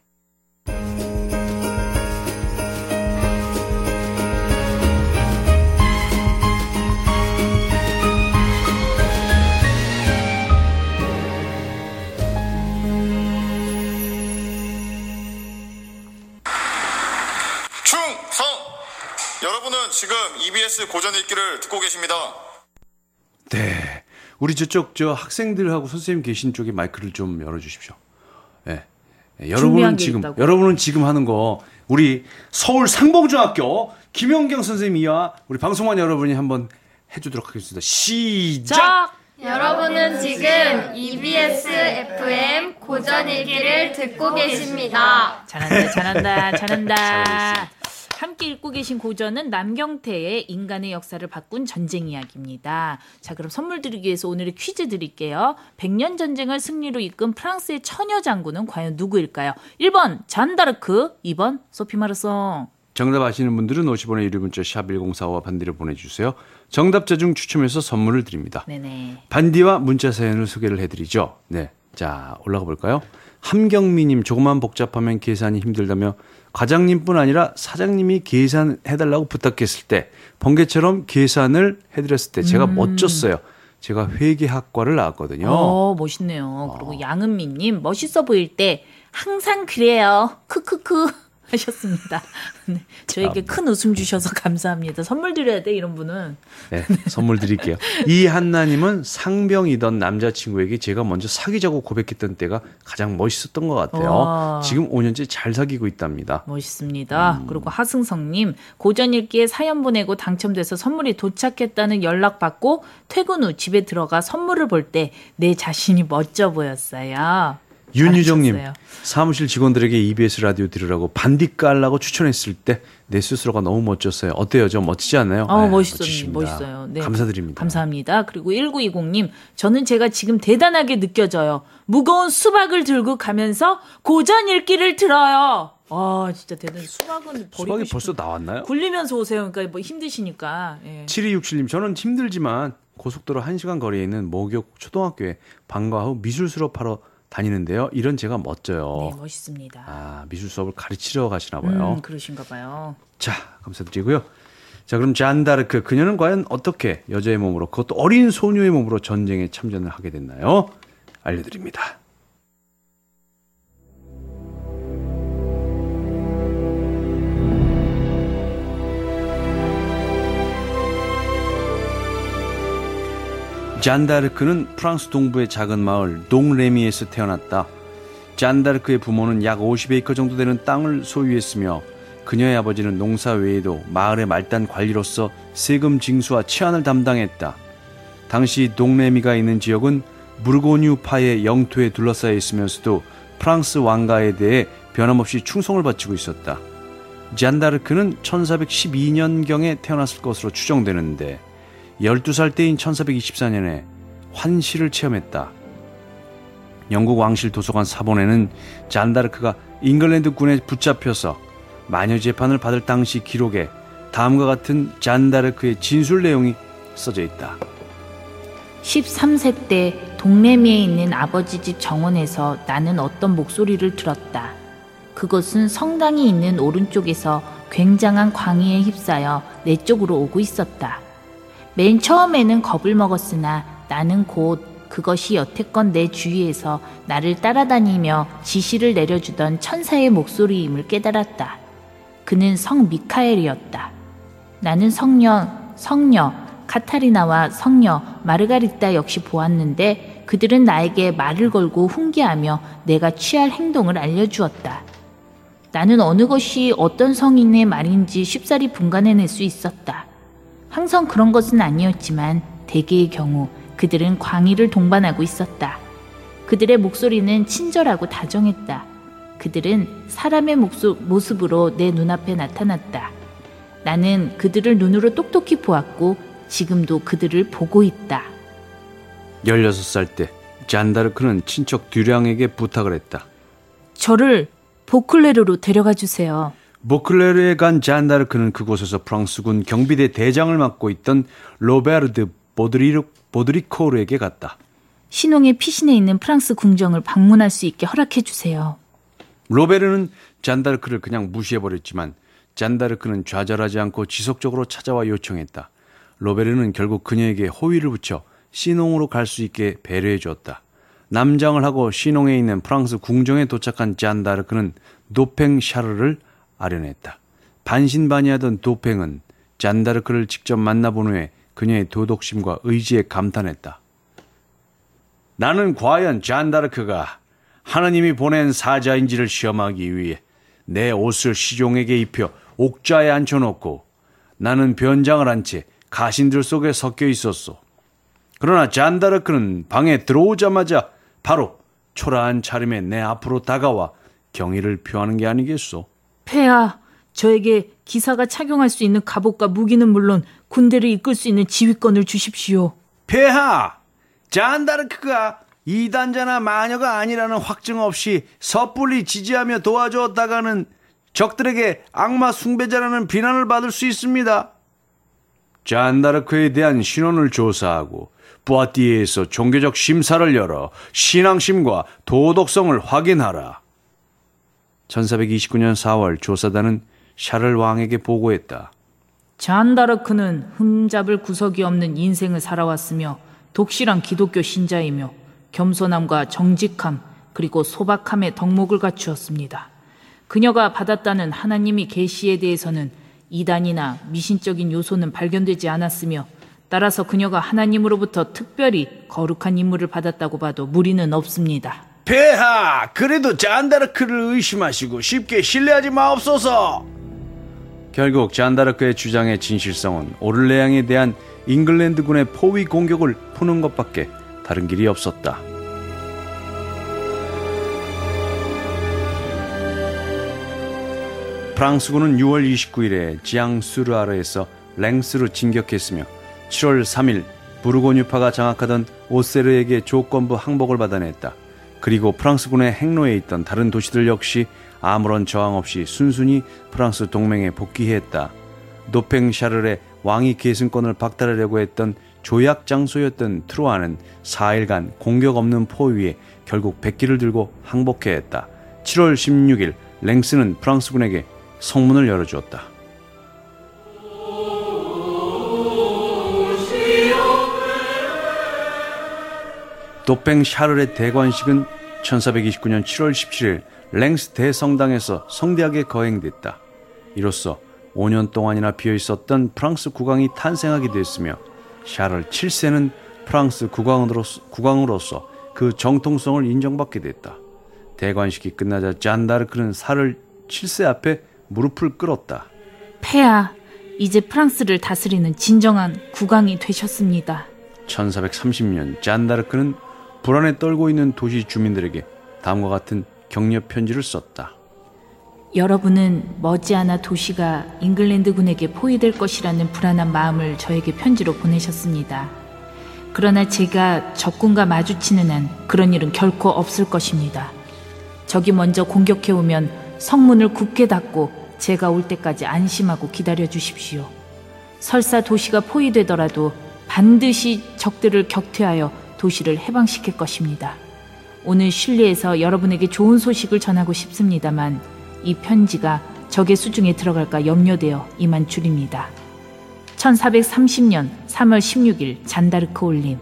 Speaker 5: 충성! 여러분은 지금 EBS 고전 읽기를 듣고 계십니다.
Speaker 1: 네, 우리 저쪽 학생들하고 선생님 계신 쪽에 마이크를 좀 열어주십시오. 네. 네, 여러분은 지금 하는 거 우리 서울 상봉중학교 김영경 선생님이와 우리 방송관 여러분이 한번 해주도록 하겠습니다. 시작!
Speaker 4: 여러분은 지금 EBS FM 고전일기를 듣고 계십니다.
Speaker 2: 잘한다. 함께 읽고 계신 고전은 남경태의 인간의 역사를 바꾼 전쟁 이야기입니다. 자, 그럼 선물 드리기 위해서 오늘의 퀴즈 드릴게요. 100년 전쟁을 승리로 이끈 프랑스의 처녀 장군은 과연 누구일까요? 1번 잔다르크, 2번 소피 마르송.
Speaker 1: 정답 아시는 분들은 50원의 유료 문자 샵 1045와 반디를 보내주세요. 정답자 중 추첨해서 선물을 드립니다.
Speaker 2: 네네.
Speaker 1: 반디와 문자 사연을 소개를 해드리죠. 네, 자 올라가 볼까요? 함경미님, 조금만 복잡하면 계산이 힘들다며 과장님뿐 아니라 사장님이 계산해달라고 부탁했을 때 번개처럼 계산을 해드렸을 때 제가 멋졌어요. 제가 회계학과를 나왔거든요.
Speaker 2: 멋있네요. 그리고 양은미님, 멋있어 보일 때 항상 그래요. 크크크 하셨습니다. 네, 저에게 큰 웃음 주셔서 감사합니다. 선물 드려야 돼, 이런 분은.
Speaker 1: 네, 선물 드릴게요. 이한나님은 상병이던 남자친구에게 제가 먼저 사귀자고 고백했던 때가 가장 멋있었던 것 같아요.
Speaker 2: 와.
Speaker 1: 지금 5년째 잘 사귀고 있답니다.
Speaker 2: 멋있습니다. 그리고 하승성님, 고전 읽기에 사연 보내고 당첨돼서 선물이 도착했다는 연락 받고 퇴근 후 집에 들어가 선물을 볼 때 내 자신이 멋져 보였어요.
Speaker 1: 윤유정님,
Speaker 2: 잘하셨어요.
Speaker 1: 사무실 직원들에게 EBS 라디오 들으라고 반디 깔라고 추천했을 때 내 스스로가 너무 멋졌어요. 어때요? 좀 멋지지 않나요? 네,
Speaker 2: 멋있어요. 네.
Speaker 1: 감사드립니다.
Speaker 2: 감사합니다. 그리고 1920님, 저는 제가 지금 대단하게 느껴져요. 무거운 수박을 들고 가면서 고전 읽기를 들어요. 진짜 대단해. 수박은 버리고
Speaker 1: 수박이 벌써 나왔나요?
Speaker 2: 굴리면서 오세요. 그러니까 뭐 힘드시니까. 예.
Speaker 1: 7267님, 저는 힘들지만 고속도로 1시간 거리에 있는 모교 초등학교에 방과 후 미술 수업하러 다니는데요. 이런 제가 멋져요.
Speaker 2: 네, 멋있습니다.
Speaker 1: 미술 수업을 가르치러 가시나 봐요.
Speaker 2: 그러신가 봐요.
Speaker 1: 자, 감사드리고요. 자, 그럼 잔다르크, 그녀는 과연 어떻게 여자의 몸으로, 그것도 어린 소녀의 몸으로 전쟁에 참전을 하게 됐나요? 알려드립니다. 잔다르크는 프랑스 동부의 작은 마을 동레미에서 태어났다. 잔다르크의 부모는 약 50에이커 정도 되는 땅을 소유했으며 그녀의 아버지는 농사 외에도 마을의 말단 관리로서 세금 징수와 치안을 담당했다. 당시 동레미가 있는 지역은 무르고뉴파의 영토에 둘러싸여 있으면서도 프랑스 왕가에 대해 변함없이 충성을 바치고 있었다. 잔다르크는 1412년경에 태어났을 것으로 추정되는데 12살 때인 1424년에 환시를 체험했다. 영국 왕실 도서관 사본에는 잔다르크가 잉글랜드 군에 붙잡혀서 마녀 재판을 받을 당시 기록에 다음과 같은 잔다르크의 진술 내용이 써져 있다.
Speaker 2: 13세 때 동레미에 있는 아버지 집 정원에서 나는 어떤 목소리를 들었다. 그것은 성당이 있는 오른쪽에서 굉장한 광희에 휩싸여 내 쪽으로 오고 있었다. 맨 처음에는 겁을 먹었으나 나는 곧 그것이 여태껏 내 주위에서 나를 따라다니며 지시를 내려주던 천사의 목소리임을 깨달았다. 그는 성 미카엘이었다. 나는 성녀 카타리나와 성녀 마르가리타 역시 보았는데 그들은 나에게 말을 걸고 훈계하며 내가 취할 행동을 알려주었다. 나는 어느 것이 어떤 성인의 말인지 쉽사리 분간해낼 수 있었다. 항상 그런 것은 아니었지만 대개의 경우 그들은 광희를 동반하고 있었다. 그들의 목소리는 친절하고 다정했다. 그들은 사람의 모습으로 내 눈앞에 나타났다. 나는 그들을 눈으로 똑똑히 보았고 지금도 그들을 보고 있다.
Speaker 1: 16살 때 잔다르크는 친척 듀랑에게 부탁을 했다.
Speaker 2: 저를 보클레르로 데려가 주세요.
Speaker 1: 보클레르에 간 잔다르크는 그곳에서 프랑스군 경비대 대장을 맡고 있던 로베르드 보드리코르에게 갔다.
Speaker 2: 신홍의 피신해 있는 프랑스 궁정을 방문할 수 있게 허락해 주세요.
Speaker 1: 로베르는 잔다르크를 그냥 무시해버렸지만 잔다르크는 좌절하지 않고 지속적으로 찾아와 요청했다. 로베르는 결국 그녀에게 호의를 붙여 신홍으로 갈 수 있게 배려해 주었다. 남장을 하고 신홍에 있는 프랑스 궁정에 도착한 잔다르크는 도팽 샤르를 아련했다. 반신반의하던 도팽은 잔다르크를 직접 만나본 후에 그녀의 도덕심과 의지에 감탄했다. 나는 과연 잔다르크가 하느님이 보낸 사자인지를 시험하기 위해 내 옷을 시종에게 입혀 옥좌에 앉혀놓고 나는 변장을 한 채 가신들 속에 섞여 있었소. 그러나 잔다르크는 방에 들어오자마자 바로 초라한 차림에 내 앞으로 다가와 경의를 표하는 게 아니겠소.
Speaker 2: 폐하, 저에게 기사가 착용할 수 있는 갑옷과 무기는 물론 군대를 이끌 수 있는 지휘권을 주십시오.
Speaker 1: 폐하, 잔다르크가 이단자나 마녀가 아니라는 확증 없이 섣불리 지지하며 도와주었다가는 적들에게 악마 숭배자라는 비난을 받을 수 있습니다. 잔다르크에 대한 신원을 조사하고 부아띠에서 종교적 심사를 열어 신앙심과 도덕성을 확인하라. 1429년 4월 조사단은 샤를 왕에게 보고했다.
Speaker 2: 잔다르크는 흠잡을 구석이 없는 인생을 살아왔으며 독실한 기독교 신자이며 겸손함과 정직함 그리고 소박함의 덕목을 갖추었습니다. 그녀가 받았다는 하나님이 계시에 대해서는 이단이나 미신적인 요소는 발견되지 않았으며 따라서 그녀가 하나님으로부터 특별히 거룩한 임무를 받았다고 봐도 무리는 없습니다.
Speaker 1: 폐하, 그래도 잔다르크를 의심하시고 쉽게 신뢰하지 마옵소서. 결국 잔다르크의 주장의 진실성은 오를레앙에 대한 잉글랜드군의 포위 공격을 푸는 것밖에 다른 길이 없었다. 프랑스군은 6월 29일에 지앙수르아르에서 랭스로 진격했으며 7월 3일 부르고뉴파가 장악하던 오세르에게 조건부 항복을 받아냈다. 그리고 프랑스군의 행로에 있던 다른 도시들 역시 아무런 저항 없이 순순히 프랑스 동맹에 복귀했다. 노팽샤르의 왕위 계승권을 박탈하려고 했던 조약 장소였던 트로아는 4일간 공격 없는 포위에 결국 백기를 들고 항복해야 했다. 7월 16일 랭스는 프랑스군에게 성문을 열어주었다. 도팽 샤를의 대관식은 1429년 7월 17일 랭스 대성당에서 성대하게 거행됐다. 이로써 5년 동안이나 비어있었던 프랑스 국왕이 탄생하게 됐으며 샤를 7세는 프랑스 국왕으로서 그 정통성을 인정받게 됐다. 대관식이 끝나자 잔다르크는 샤를 7세 앞에 무릎을 꿇었다.
Speaker 2: 폐하, 이제 프랑스를 다스리는 진정한 국왕이 되셨습니다.
Speaker 1: 1430년 잔다르크는 불안에 떨고 있는 도시 주민들에게 다음과 같은 격려 편지를 썼다.
Speaker 2: 여러분은 머지않아 도시가 잉글랜드군에게 포위될 것이라는 불안한 마음을 저에게 편지로 보내셨습니다. 그러나 제가 적군과 마주치는 한 그런 일은 결코 없을 것입니다. 적이 먼저 공격해오면 성문을 굳게 닫고 제가 올 때까지 안심하고 기다려 주십시오. 설사 도시가 포위되더라도 반드시 적들을 격퇴하여 도시를 해방시킬 것입니다. 오늘 슐리에서 여러분에게 좋은 소식을 전하고 싶습니다만 이 편지가 적의 수중에 들어갈까 염려되어 임한 줄입니다. 1430년 3월 16일 잔다르크 올림.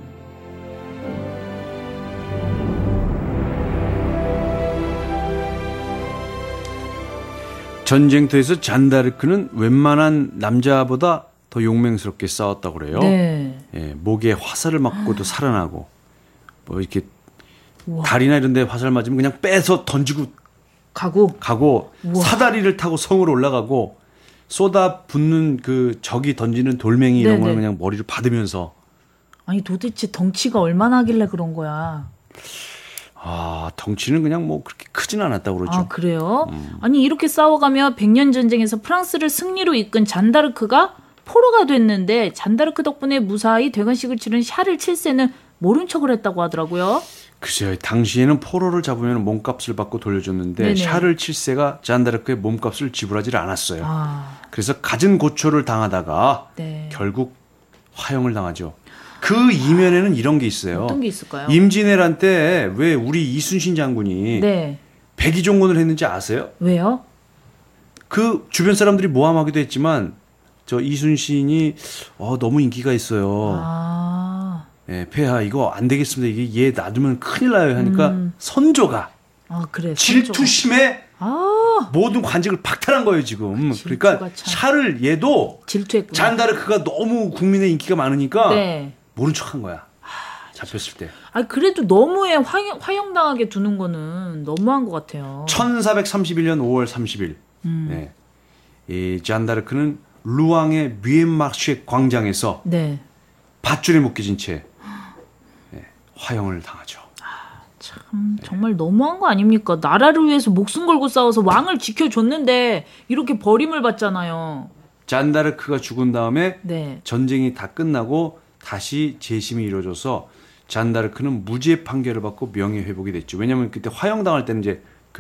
Speaker 1: 전쟁터에서 잔다르크는 웬만한 남자보다 더 용맹스럽게 싸웠다고 그래요.
Speaker 2: 네.
Speaker 1: 예, 목에 화살을 맞고도 살아나고 뭐 이렇게 우와. 다리나 이런 데 화살 맞으면 그냥 빼서 던지고 가고
Speaker 2: 우와.
Speaker 1: 사다리를 타고 성으로 올라가고 쏟아 붓는 그 적이 던지는 돌멩이 이런 걸 그냥 머리를 받으면서.
Speaker 2: 아니 도대체 덩치가 얼마나 하길래 그런 거야.
Speaker 1: 아, 덩치는 그냥 뭐 그렇게 크진 않았다고 그러죠.
Speaker 2: 아, 그래요? 아니 이렇게 싸워가며 백년 전쟁에서 프랑스를 승리로 이끈 잔다르크가 포로가 됐는데 잔다르크 덕분에 무사히 대관식을 치른 샤를 7세는 모른 척을 했다고 하더라고요.
Speaker 1: 글쎄요. 당시에는 포로를 잡으면 몸값을 받고 돌려줬는데 네네. 샤를 7세가 잔다르크의 몸값을 지불하지 않았어요. 아. 그래서 갖은 고초를 당하다가 네. 결국 화형을 당하죠. 그 이면에는 이런 게 있어요.
Speaker 2: 어떤 게 있을까요?
Speaker 1: 임진왜란 때 왜 우리 이순신 장군이
Speaker 2: 네.
Speaker 1: 백의종군을 했는지 아세요?
Speaker 2: 왜요?
Speaker 1: 그 주변 사람들이 모함하기도 했지만 저 이순신이 너무 인기가 있어요.
Speaker 2: 아.
Speaker 1: 예, 폐하 이거 안 되겠습니다. 이게 얘 놔두면 큰일 나요 하니까 선조가
Speaker 2: 그래,
Speaker 1: 질투심에 모든 관직을 박탈한 거예요 지금. 그러니까 샤를 얘도
Speaker 2: 질투했구나.
Speaker 1: 잔다르크가 너무 국민의 인기가 많으니까
Speaker 2: 네.
Speaker 1: 모른 척한 거야. 잡혔을 때.
Speaker 2: 그래도 너무해 화형당하게 두는 거는 너무한 것 같아요.
Speaker 1: 1431년 5월 30일 네. 이 잔다르크는 루앙의 뮤엠마쉐 광장에서
Speaker 2: 네.
Speaker 1: 밧줄에 묶여진 채 화형을 당하죠.
Speaker 2: 참 정말 너무한 거 아닙니까? 나라를 위해서 목숨 걸고 싸워서 왕을 지켜줬는데 이렇게 버림을 받잖아요.
Speaker 1: 잔다르크가 죽은 다음에
Speaker 2: 네.
Speaker 1: 전쟁이 다 끝나고 다시 재심이 이루어져서 잔다르크는 무죄 판결을 받고 명예 회복이 됐죠. 왜냐하면 그때 화형 당할 때는 이제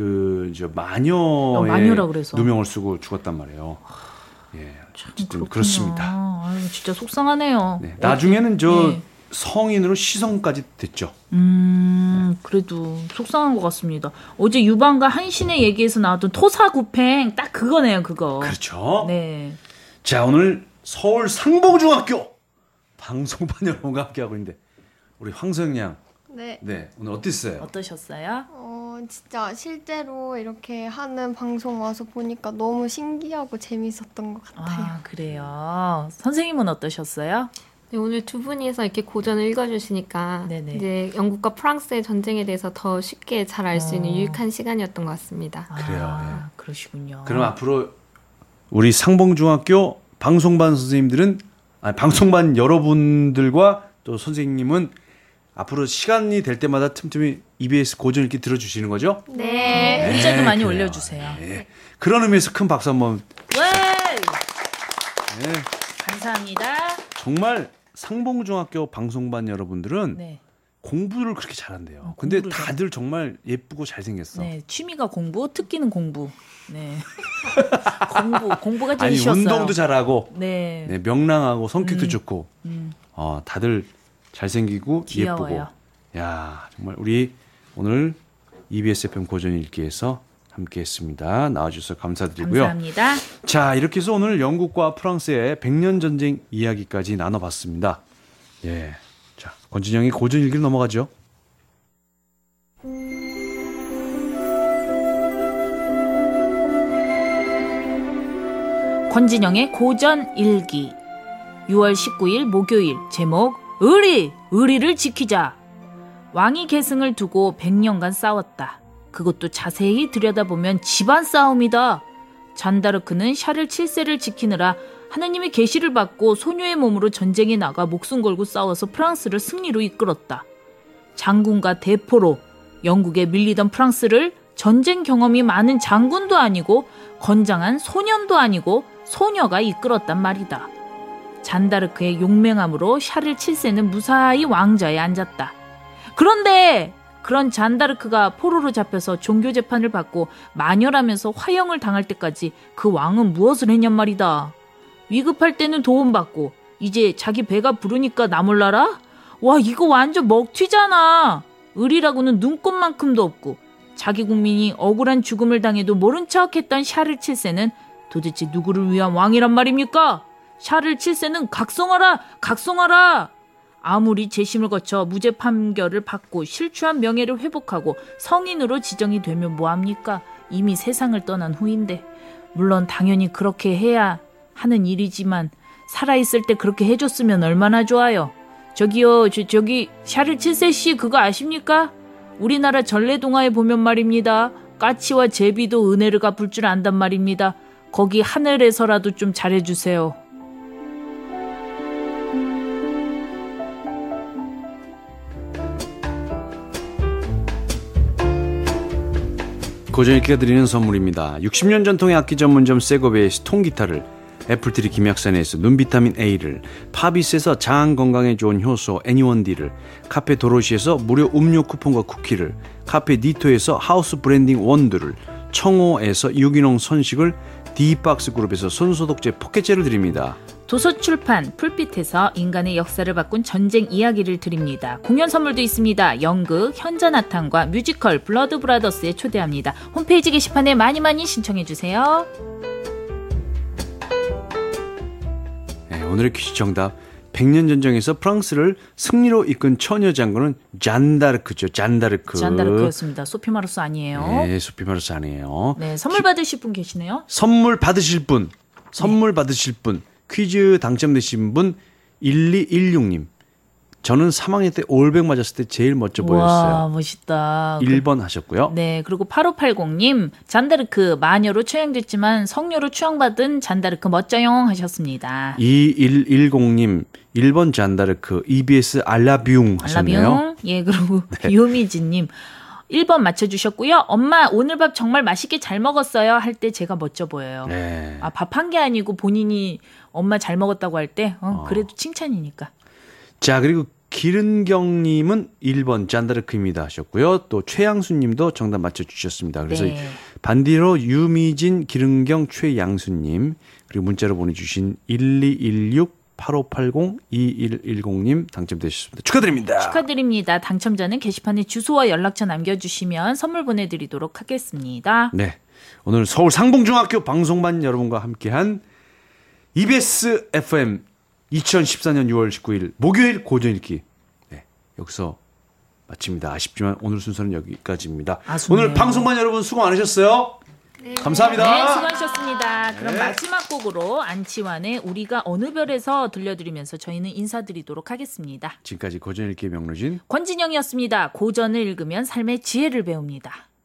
Speaker 1: 마녀의
Speaker 2: 마녀라 그래서.
Speaker 1: 누명을 쓰고 죽었단 말이에요. 예, 어쨌든 그렇습니다.
Speaker 2: 아유, 진짜 속상하네요.
Speaker 1: 네, 나중에는 성인으로 시성까지 됐죠.
Speaker 2: 그래도 속상한 것 같습니다. 어제 유방과 한신의 얘기에서 나왔던 토사구팽 딱 그거네요, 그거.
Speaker 1: 그렇죠.
Speaker 2: 네.
Speaker 1: 자, 오늘 서울 상봉중학교 방송반 여러분과 함께하고 있는데 우리 황소영 양.
Speaker 4: 네.
Speaker 1: 오늘 어땠어요?
Speaker 2: 어떠셨어요?
Speaker 4: 진짜 실제로 이렇게 하는 방송 와서 보니까 너무 신기하고 재밌었던 것 같아요.
Speaker 2: 아, 그래요. 선생님은 어떠셨어요?
Speaker 3: 네, 오늘 두 분이서 이렇게 고전을 읽어주시니까
Speaker 2: 네네.
Speaker 3: 이제 영국과 프랑스의 전쟁에 대해서 더 쉽게 잘 알 수 있는 유익한 시간이었던 것 같습니다.
Speaker 1: 그래요. 네.
Speaker 2: 그러시군요.
Speaker 1: 그럼 앞으로 우리 상봉중학교 방송반 선생님들은 방송반 여러분들과 또 선생님은 앞으로 시간이 될 때마다 틈틈이 EBS 고전 읽기 들어주시는 거죠?
Speaker 4: 네.
Speaker 2: 문자도 많이
Speaker 1: 그래요.
Speaker 2: 올려주세요.
Speaker 1: 네. 그런 의미에서 큰 박수 한번.
Speaker 2: 왜?
Speaker 1: 네.
Speaker 2: 감사합니다.
Speaker 1: 정말 상봉중학교 방송반 여러분들은
Speaker 2: 네.
Speaker 1: 공부를 그렇게 잘한대요. 근데
Speaker 2: 공부를
Speaker 1: 다들 정말 예쁘고 잘생겼어.
Speaker 2: 네, 취미가 공부, 특기는 공부. 네. 공부가 제일
Speaker 1: 아니
Speaker 2: 쉬웠어요.
Speaker 1: 운동도 잘하고
Speaker 2: 네.
Speaker 1: 네, 명랑하고 성격도 좋고 다들 잘생기고
Speaker 2: 귀여워요.
Speaker 1: 예쁘고. 야 정말 우리 오늘 EBS FM 고전 읽기에서 함께했습니다. 나와주셔서 감사드리고요.
Speaker 2: 감사합니다.
Speaker 1: 자 이렇게 해서 오늘 영국과 프랑스의 100년 전쟁 이야기까지 나눠봤습니다. 예, 자 권진영의 고전 읽기로 넘어가죠.
Speaker 2: 권진영의 고전 일기 6월 19일 목요일 제목 의리를 지키자. 왕이 계승을 두고 100년간 싸웠다. 그것도 자세히 들여다보면 집안 싸움이다. 잔다르크는 샤를 7세를 지키느라 하느님의 계시를 받고 소녀의 몸으로 전쟁에 나가 목숨 걸고 싸워서 프랑스를 승리로 이끌었다. 장군과 대포로 영국에 밀리던 프랑스를 전쟁 경험이 많은 장군도 아니고 건장한 소년도 아니고 소녀가 이끌었단 말이다. 잔다르크의 용맹함으로 샤를 7세는 무사히 왕좌에 앉았다. 그런데 그런 잔다르크가 포로로 잡혀서 종교재판을 받고 마녀라면서 화형을 당할 때까지 그 왕은 무엇을 했냔 말이다. 위급할 때는 도움받고 이제 자기 배가 부르니까 나 몰라라? 와 이거 완전 먹튀잖아. 의리라고는 눈꼽만큼도 없고 자기 국민이 억울한 죽음을 당해도 모른 척했던 샤를 7세는 도대체 누구를 위한 왕이란 말입니까? 샤를 7세는 각성하라! 아무리 재심을 거쳐 무죄 판결을 받고 실추한 명예를 회복하고 성인으로 지정이 되면 뭐합니까? 이미 세상을 떠난 후인데. 물론 당연히 그렇게 해야 하는 일이지만 살아있을 때 그렇게 해줬으면 얼마나 좋아요. 저기요, 저기 샤를 7세 씨 그거 아십니까? 우리나라 전래동화에 보면 말입니다. 까치와 제비도 은혜를 갚을 줄 안단 말입니다. 거기 하늘에서라도 좀 잘해주세요.
Speaker 1: 고전 읽기가 드리는 선물입니다. 60년 전통의 악기 전문점 세고베에서 통기타를, 애플트리 김약산에서 눈비타민 A를, 파비스에서 장 건강에 좋은 효소 애니원디를, 카페 도로시에서 무료 음료 쿠폰과 쿠키를, 카페 니토에서 하우스 브랜딩 원두를, 청호에서 유기농 선식을, D박스 그룹에서 손소독제 포켓젤을 드립니다.
Speaker 2: 도서출판 풀빛에서 인간의 역사를 바꾼 전쟁 이야기를 드립니다. 공연 선물도 있습니다. 연극 현자나탄과 뮤지컬 블러드 브라더스에 초대합니다. 홈페이지 게시판에 많이 신청해주세요.
Speaker 1: 네, 오늘의 퀴즈 정답. 100년 전쟁에서 프랑스를 승리로 이끈 처녀 장군은 잔다르크죠.
Speaker 2: 잔다르크였습니다. 소피 마르소 아니에요.
Speaker 1: 네, 소피 마르소 아니에요.
Speaker 2: 네, 선물 받으실 분 계시네요.
Speaker 1: 선물 받으실 분 퀴즈 당첨되신 분 1216님, 저는 3학년 때 올백 맞았을 때 제일 멋져 보였어요.
Speaker 2: 와, 멋있다.
Speaker 1: 1번 하셨고요.
Speaker 2: 네, 그리고 8580님 잔다르크 마녀로 처형됐지만 성녀로 추앙받은 잔다르크 멋져요 하셨습니다.
Speaker 1: 2110님 1번 잔다르크 EBS 알라뷰 하셨네요.
Speaker 2: 알라뷰. 예, 그리고 유미진님 1번 맞춰주셨고요. 엄마 오늘 밥 정말 맛있게 잘 먹었어요 할 때 제가 멋져 보여요.
Speaker 1: 네.
Speaker 2: 아, 밥 한 게 아니고 본인이 엄마 잘 먹었다고 할 때 그래도 칭찬이니까.
Speaker 1: 자, 그리고 기른경님은 1번 잔다르크입니다 하셨고요. 또 최양수님도 정답 맞춰주셨습니다. 그래서
Speaker 2: 네.
Speaker 1: 반디로 유미진, 기른경, 최양수님 그리고 문자로 보내주신 1216-8580-2110님 당첨되셨습니다. 축하드립니다.
Speaker 2: 축하드립니다. 당첨자는 게시판에 주소와 연락처 남겨주시면 선물 보내드리도록 하겠습니다.
Speaker 1: 네, 오늘 서울 상봉중학교 방송반 여러분과 함께한 EBS FM 2014년 6월 19일 목요일 고전읽기 여기서 마칩니다. 아쉽지만 오늘 순서는 여기까지입니다. 오늘 방송반 여러분 수고 많으셨어요. 네. 감사합니다.
Speaker 2: 네, 수고하셨습니다. 그럼 마지막 곡으로 안치환의 우리가 어느 별에서 들려드리면서 저희는 인사드리도록 하겠습니다.
Speaker 1: 지금까지 고전읽기의 명루진
Speaker 2: 권진영이었습니다. 고전을 읽으면 삶의 지혜를 배웁니다.